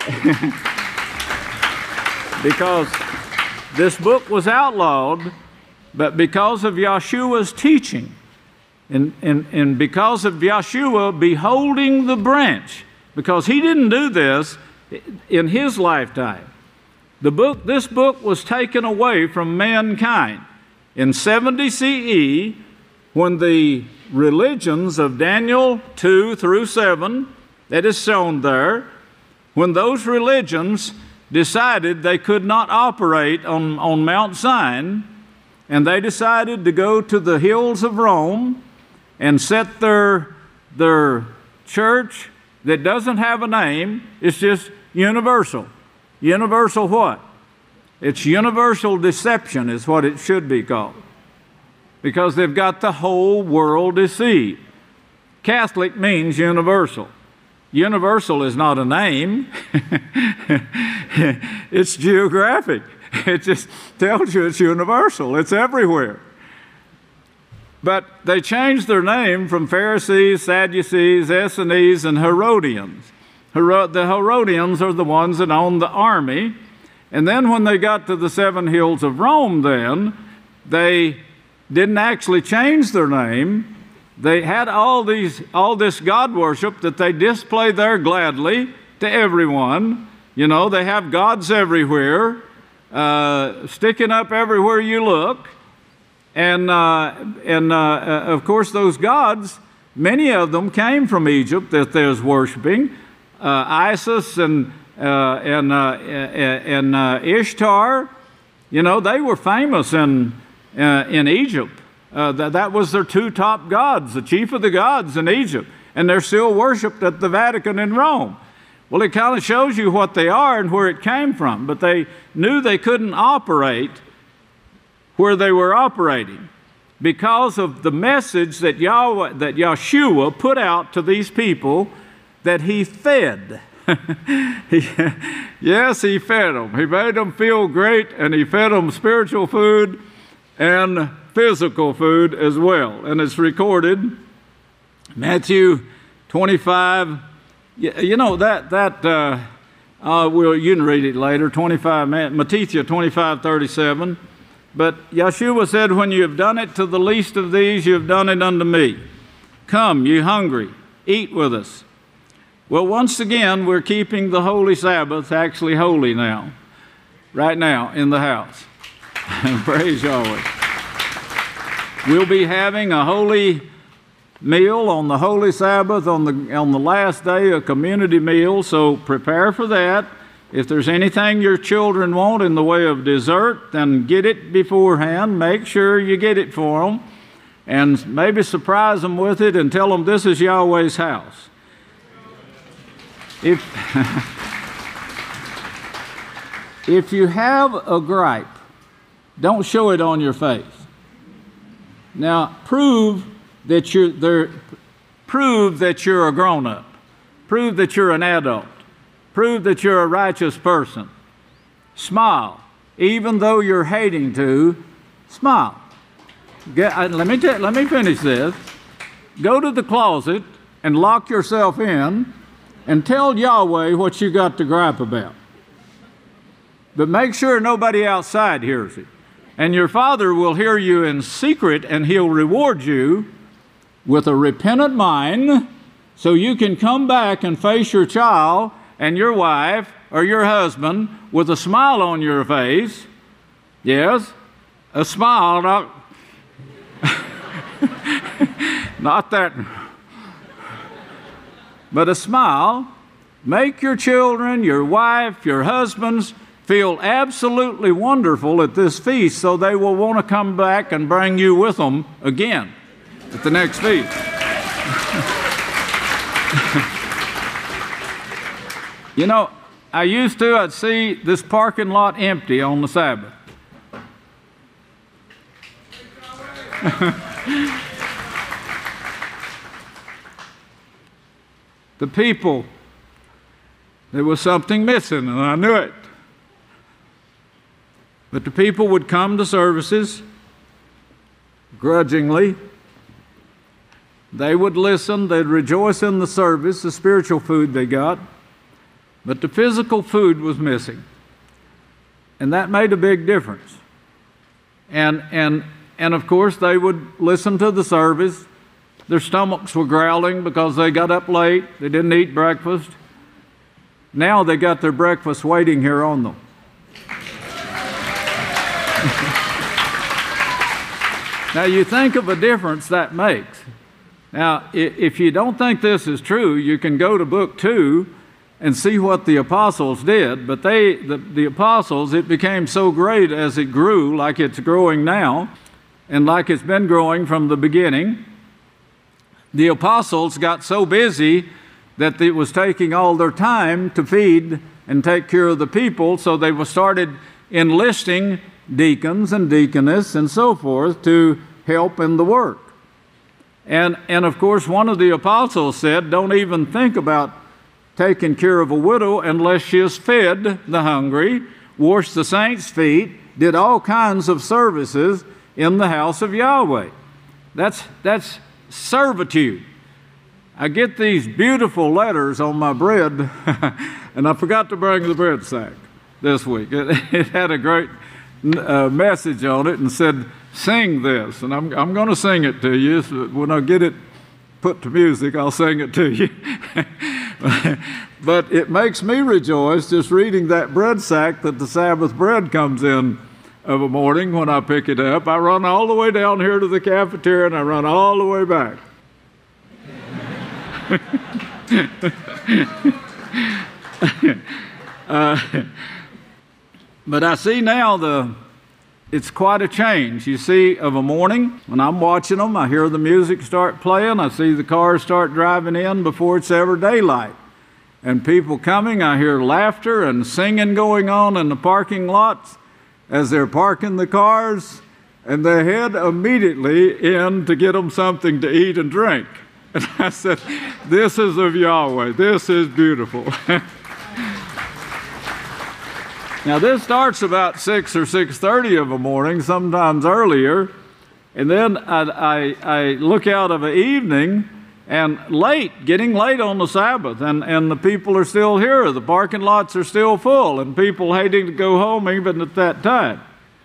because this book was outlawed, but because of Yeshua's teaching, and, and, and because of Yeshua beholding the branch, because he didn't do this in his lifetime. The book, this book was taken away from mankind in seventy C E, when the religions of Daniel two through seven, that is shown there, when those religions decided they could not operate on, on Mount Sinai, and they decided to go to the hills of Rome and set their, their church that doesn't have a name. It's just universal. Universal what? It's universal deception is what it should be called. because they've got the whole world deceived. Catholic means universal. Universal is not a name. It's geographic. It just tells you it's universal. It's everywhere. But they changed their name from Pharisees, Sadducees, Essenes, and Herodians. Hero- the Herodians are the ones that owned the army. And then when they got to the seven hills of Rome then, they didn't actually change their name. They had all these, all this God worship that they display there gladly to everyone. You know, they have gods everywhere, uh, sticking up everywhere you look. And, uh, and uh, uh, of course, those gods, many of them came from Egypt that there's worshiping. Uh, Isis and, uh, and, uh, and uh, Ishtar, you know, they were famous in, uh, in Egypt. Uh, that, that was their two top gods, the chief of the gods in Egypt. And they're still worshipped at the Vatican in Rome. Well, it kind of shows you what they are and where it came from. But they knew they couldn't operate where they were operating because of the message that Yahweh, that Yeshua put out to these people that he fed. he, yes, he fed them. He made them feel great, and he fed them spiritual food and physical food as well. And it's recorded, Matthew twenty-five. You know, that, that uh, uh, well, you can read it later, twenty-five, Matthew twenty-five, thirty-seven. But Yeshua said, when you have done it to the least of these, you have done it unto me. Come, you hungry, eat with us. Well, once again, we're keeping the Holy Sabbath actually holy now, right now in the house. Praise Yahweh. We'll be having a holy meal on the Holy Sabbath, on the, on the last day, a community meal, so prepare for that. If there's anything your children want in the way of dessert, then get it beforehand. Make sure you get it for them. And maybe surprise them with it and tell them this is Yahweh's house. If, if you have a gripe, don't show it on your face. Now, prove that you're there, prove that you're a grown-up. Prove that you're an adult. Prove that you're a righteous person. Smile. Even though you're hating to, smile. Get, uh, let, me t- let me finish this. Go to the closet and lock yourself in and tell Yahweh what you got to gripe about. But make sure nobody outside hears it. And your Father will hear you in secret, and He'll reward you with a repentant mind so you can come back and face your child and your wife or your husband with a smile on your face. Yes, a smile, not, not that, but a smile. Make your children, your wife, your husbands feel absolutely wonderful at this feast so they will want to come back and bring you with them again at the next feast. You know, I used to, I'd see this parking lot empty on the Sabbath. The people, there was something missing, and I knew it. But the people would come to services grudgingly. They would listen, they'd rejoice in the service, the spiritual food they got. But the physical food was missing. And that made a big difference. And, and, and of course, they would listen to the service. Their stomachs were growling because they got up late. They didn't eat breakfast. Now they got their breakfast waiting here on them. Now, you think of a difference that makes. Now, if you don't think this is true, you can go to book two and see what the apostles did. But they, the, the apostles, it became so great as it grew, like it's growing now, and like it's been growing from the beginning. The apostles got so busy that it was taking all their time to feed and take care of the people, so they started enlisting deacons and deaconess and so forth to help in the work. And, and of course, one of the apostles said, don't even think about taking care of a widow unless she has fed the hungry, washed the saints' feet, did all kinds of services in the house of Yahweh. That's, that's servitude. I get these beautiful letters on my bread, and I forgot to bring the bread sack this week. It, it had a great uh, message on it and said, sing this. And I'm, I'm going to sing it to you. So when I get it put to music, I'll sing it to you. But it makes me rejoice just reading that bread sack that the Sabbath bread comes in of a morning when I pick it up. I run all the way down here to the cafeteria and I run all the way back. uh, but I see now the it's quite a change. You see, of a morning, when I'm watching them, I hear the music start playing, I see the cars start driving in before it's ever daylight. And people coming, I hear laughter and singing going on in the parking lots as they're parking the cars, and they head immediately in to get them something to eat and drink. And I said, this is of Yahweh. This is beautiful. Now, this starts about six or six thirty of a morning, sometimes earlier. And then I, I, I look out of an evening, and late, getting late on the Sabbath, and, and the people are still here. The parking lots are still full, and people hating to go home even at that time.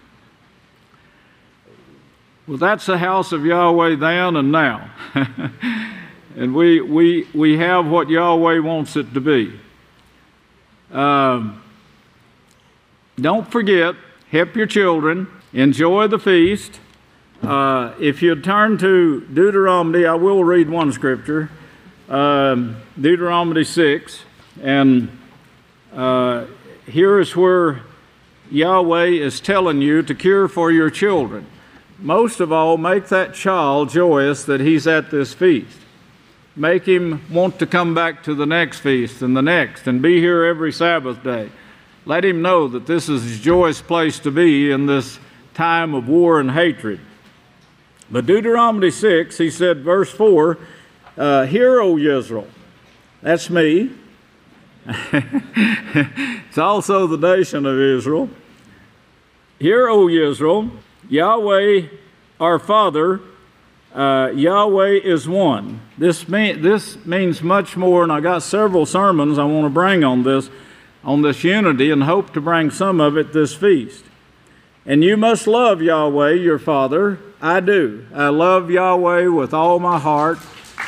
Well, that's the house of Yahweh then and now. And we, we, we have what Yahweh wants it to be. Um, don't forget, help your children, enjoy the feast. Uh, if you turn to Deuteronomy, I will read one scripture, um, Deuteronomy six, and uh, here is where Yahweh is telling you to care for your children. Most of all, make that child joyous that he's at this feast. Make him want to come back to the next feast and the next and be here every Sabbath day. Let him know that this is his joyous place to be in this time of war and hatred. But Deuteronomy six, he said, verse four, uh, Hear, O Israel. That's me. It's also the nation of Israel. Hear, O Israel, Yahweh, our Father, uh, Yahweh is one. This, mean, this means much more, and I got several sermons I want to bring on this, on this unity, and hope to bring some of it this feast. And you must love Yahweh, your Father. I do. I love Yahweh with all my heart.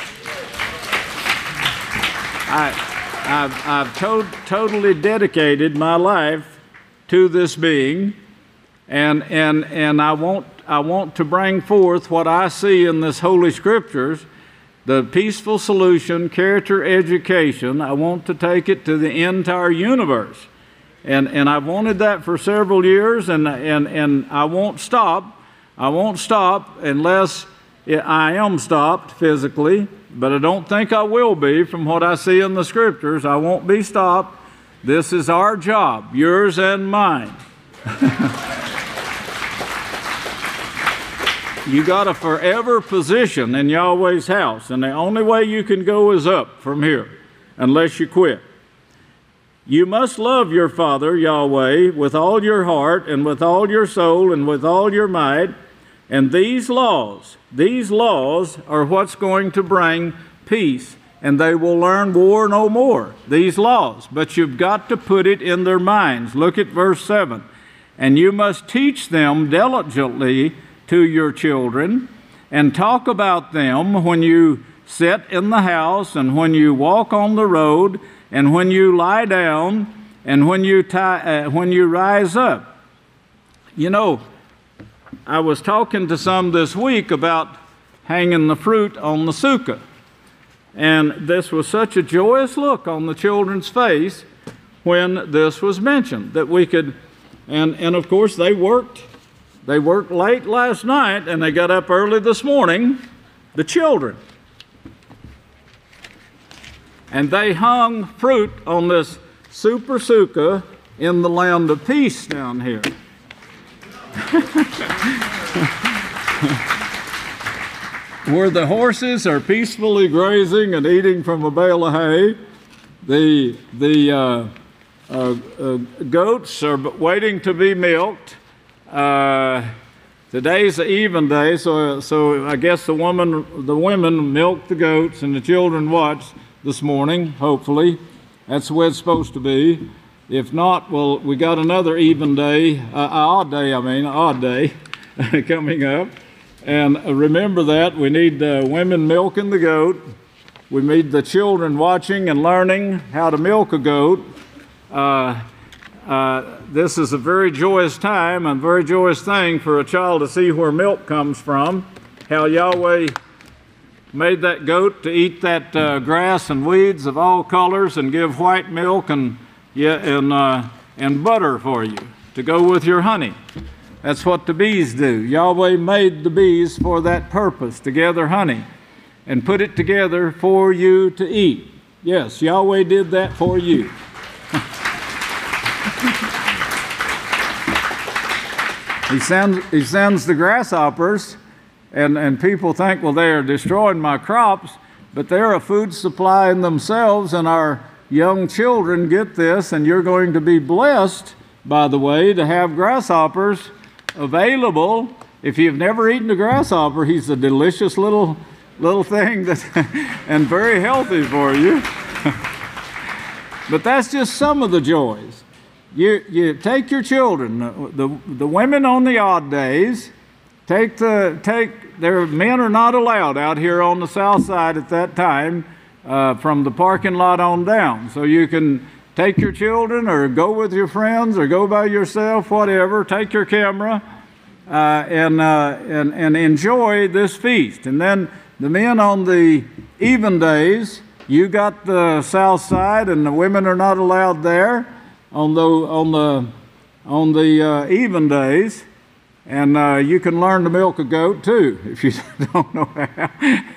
I, I've, I've to- totally dedicated my life to this being, and and and I want I want to bring forth what I see in this Holy Scriptures, the peaceful solution, character education. I want to take it to the entire universe. And and I've wanted that for several years, and and and I won't stop. I won't stop unless I am stopped physically, but I don't think I will be from what I see in the Scriptures. I won't be stopped. This is our job, yours and mine. You got a forever position in Yahweh's house, and the only way you can go is up from here, unless you quit. You must love your Father, Yahweh, with all your heart and with all your soul and with all your might. And these laws, these laws are what's going to bring peace, and they will learn war no more, these laws. But you've got to put it in their minds. Look at verse seven. And you must teach them diligently to your children, and talk about them when you sit in the house, and when you walk on the road, and when you lie down, and when you tie, uh, when you rise up. You know, I was talking to some this week about hanging the fruit on the sukkah, and this was such a joyous look on the children's face when this was mentioned, that we could, and and of course they worked, they worked late last night, and they got up early this morning, the children. And they hung fruit on this super sukkah in the land of peace down here. where the horses are peacefully grazing and eating from a bale of hay, the, the uh, uh, uh, goats are waiting to be milked. Uh, today's the even day, so, so I guess the, woman, the women milked the goats and the children watched this morning, hopefully. That's the way it's supposed to be. If not, well, we got another even day, uh, odd day, I mean, odd day coming up. And remember that. We need uh, women milking the goat. We need the children watching and learning how to milk a goat. Uh, uh, this is a very joyous time and very joyous thing for a child to see where milk comes from, how Yahweh made that goat to eat that uh, grass and weeds of all colors and give white milk and Yeah, and, uh, and butter for you to go with your honey. That's what the bees do. Yahweh made the bees for that purpose, to gather honey and put it together for you to eat. Yes, Yahweh did that for you. he, sends, he sends the grasshoppers, and, and people think, well, they are destroying my crops, but they're a food supply in themselves, and our young children get this, and you're going to be blessed, by the way, to have grasshoppers available. If you've never eaten a grasshopper, he's a delicious little little thing that and very healthy for you. But that's just some of the joys. You you take your children, the the women on the odd days, take the take their men are not allowed out here on the south side at that time. Uh, from the parking lot on down. So you can take your children or go with your friends or go by yourself, whatever, take your camera uh, and, uh, and, and enjoy this feast. And then the men on the even days, you got the south side and the women are not allowed there on the, on the, on the uh, even days. And uh, you can learn to milk a goat too, if you don't know how.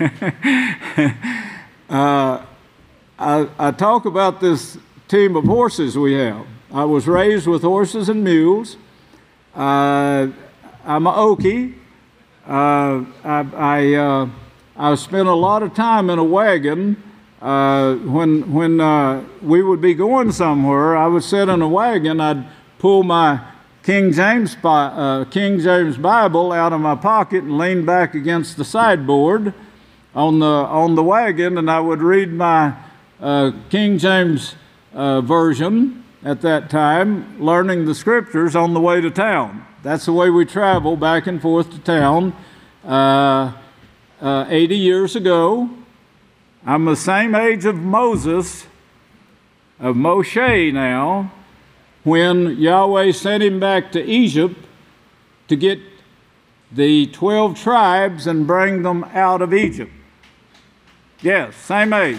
Uh, I, I talk about this team of horses we have. I was raised with horses and mules. Uh, I'm an Okie. Uh, I, I, uh, I spent a lot of time in a wagon. Uh, when when uh, we would be going somewhere, I would sit in a wagon. I'd pull my King James, uh, King James Bible out of my pocket and lean back against the sideboard on the on the wagon, and I would read my uh, King James uh, version at that time, learning the scriptures on the way to town. That's the way we travel back and forth to town. Uh, uh, eighty years ago, I'm the same age of Moses, of Moshe now, when Yahweh sent him back to Egypt to get the twelve tribes and bring them out of Egypt. Yes, same age.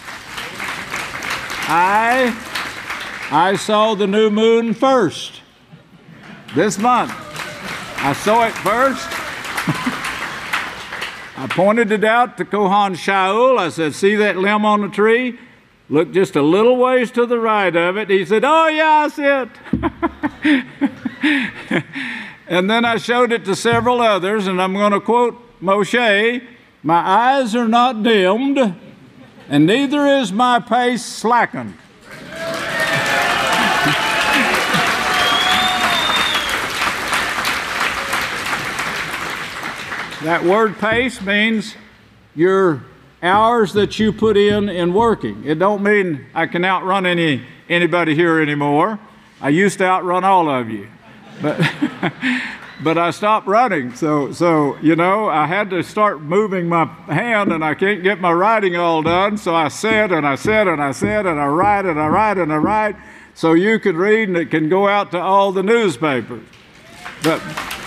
I, I saw the new moon first this month. I saw it first. I pointed it out to Kohan Shaul. I said, see that limb on the tree? Look just a little ways to the right of it. He said, oh yeah, I see it. And then I showed it to several others, and I'm going to quote Moshe, my eyes are not dimmed, and neither is my pace slackened. That word pace means your hours that you put in in working. It don't mean I can outrun any anybody here anymore. I used to outrun all of you. But but I stopped running, so so you know I had to start moving my hand, and I can't get my writing all done. So I said and I said and I said and I write and I write and I write, so you can read and it can go out to all the newspapers. But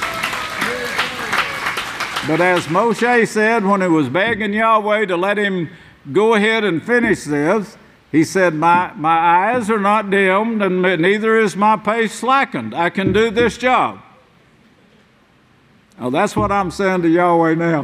but as Moshe said when he was begging Yahweh to let him go ahead and finish this, he said, my, my eyes are not dimmed, and neither is my pace slackened. I can do this job. Oh, that's what I'm saying to Yahweh now.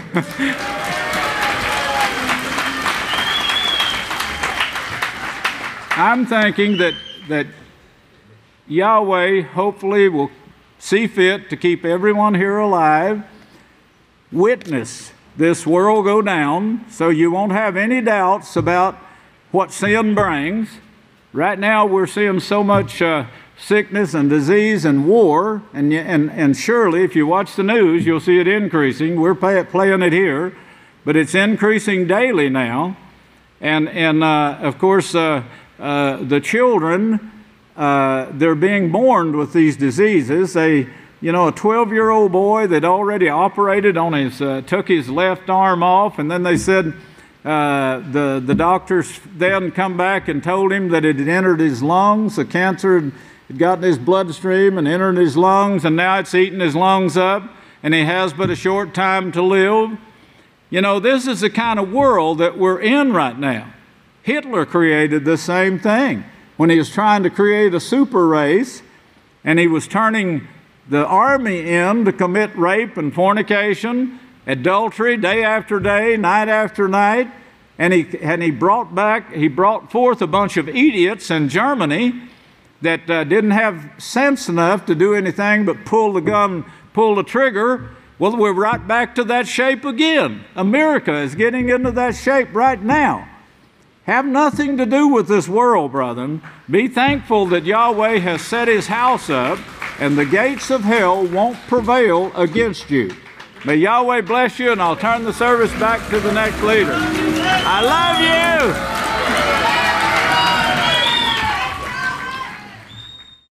I'm thinking that, that Yahweh hopefully will see fit to keep everyone here alive, witness this world go down, so you won't have any doubts about what sin brings. Right now, we're seeing so much uh, sickness and disease and war, and, and, and surely, if you watch the news, you'll see it increasing. We're pay, playing it here, but it's increasing daily now. And, and uh, of course, uh, uh, the children, uh, they're being born with these diseases. They, you know, a twelve-year-old boy that already operated on his, uh, took his left arm off, and then they said, Uh, the, the doctors then come back and told him that it had entered his lungs. The cancer had, had gotten his bloodstream and entered his lungs, and now it's eating his lungs up, and he has but a short time to live. You know, this is the kind of world that we're in right now. Hitler created the same thing when he was trying to create a super race, and he was turning the army in to commit rape and fornication, adultery, day after day, night after night, and he and he brought back he brought forth a bunch of idiots in Germany that uh, didn't have sense enough to do anything but pull the gun, pull the trigger. Well, we're right back to that shape again. America is getting into that shape right now. Have nothing to do with this world, brethren. Be thankful that Yahweh has set his house up, and the gates of hell won't prevail against you. May Yahweh bless you, and I'll turn the service back to the next leader. I love you.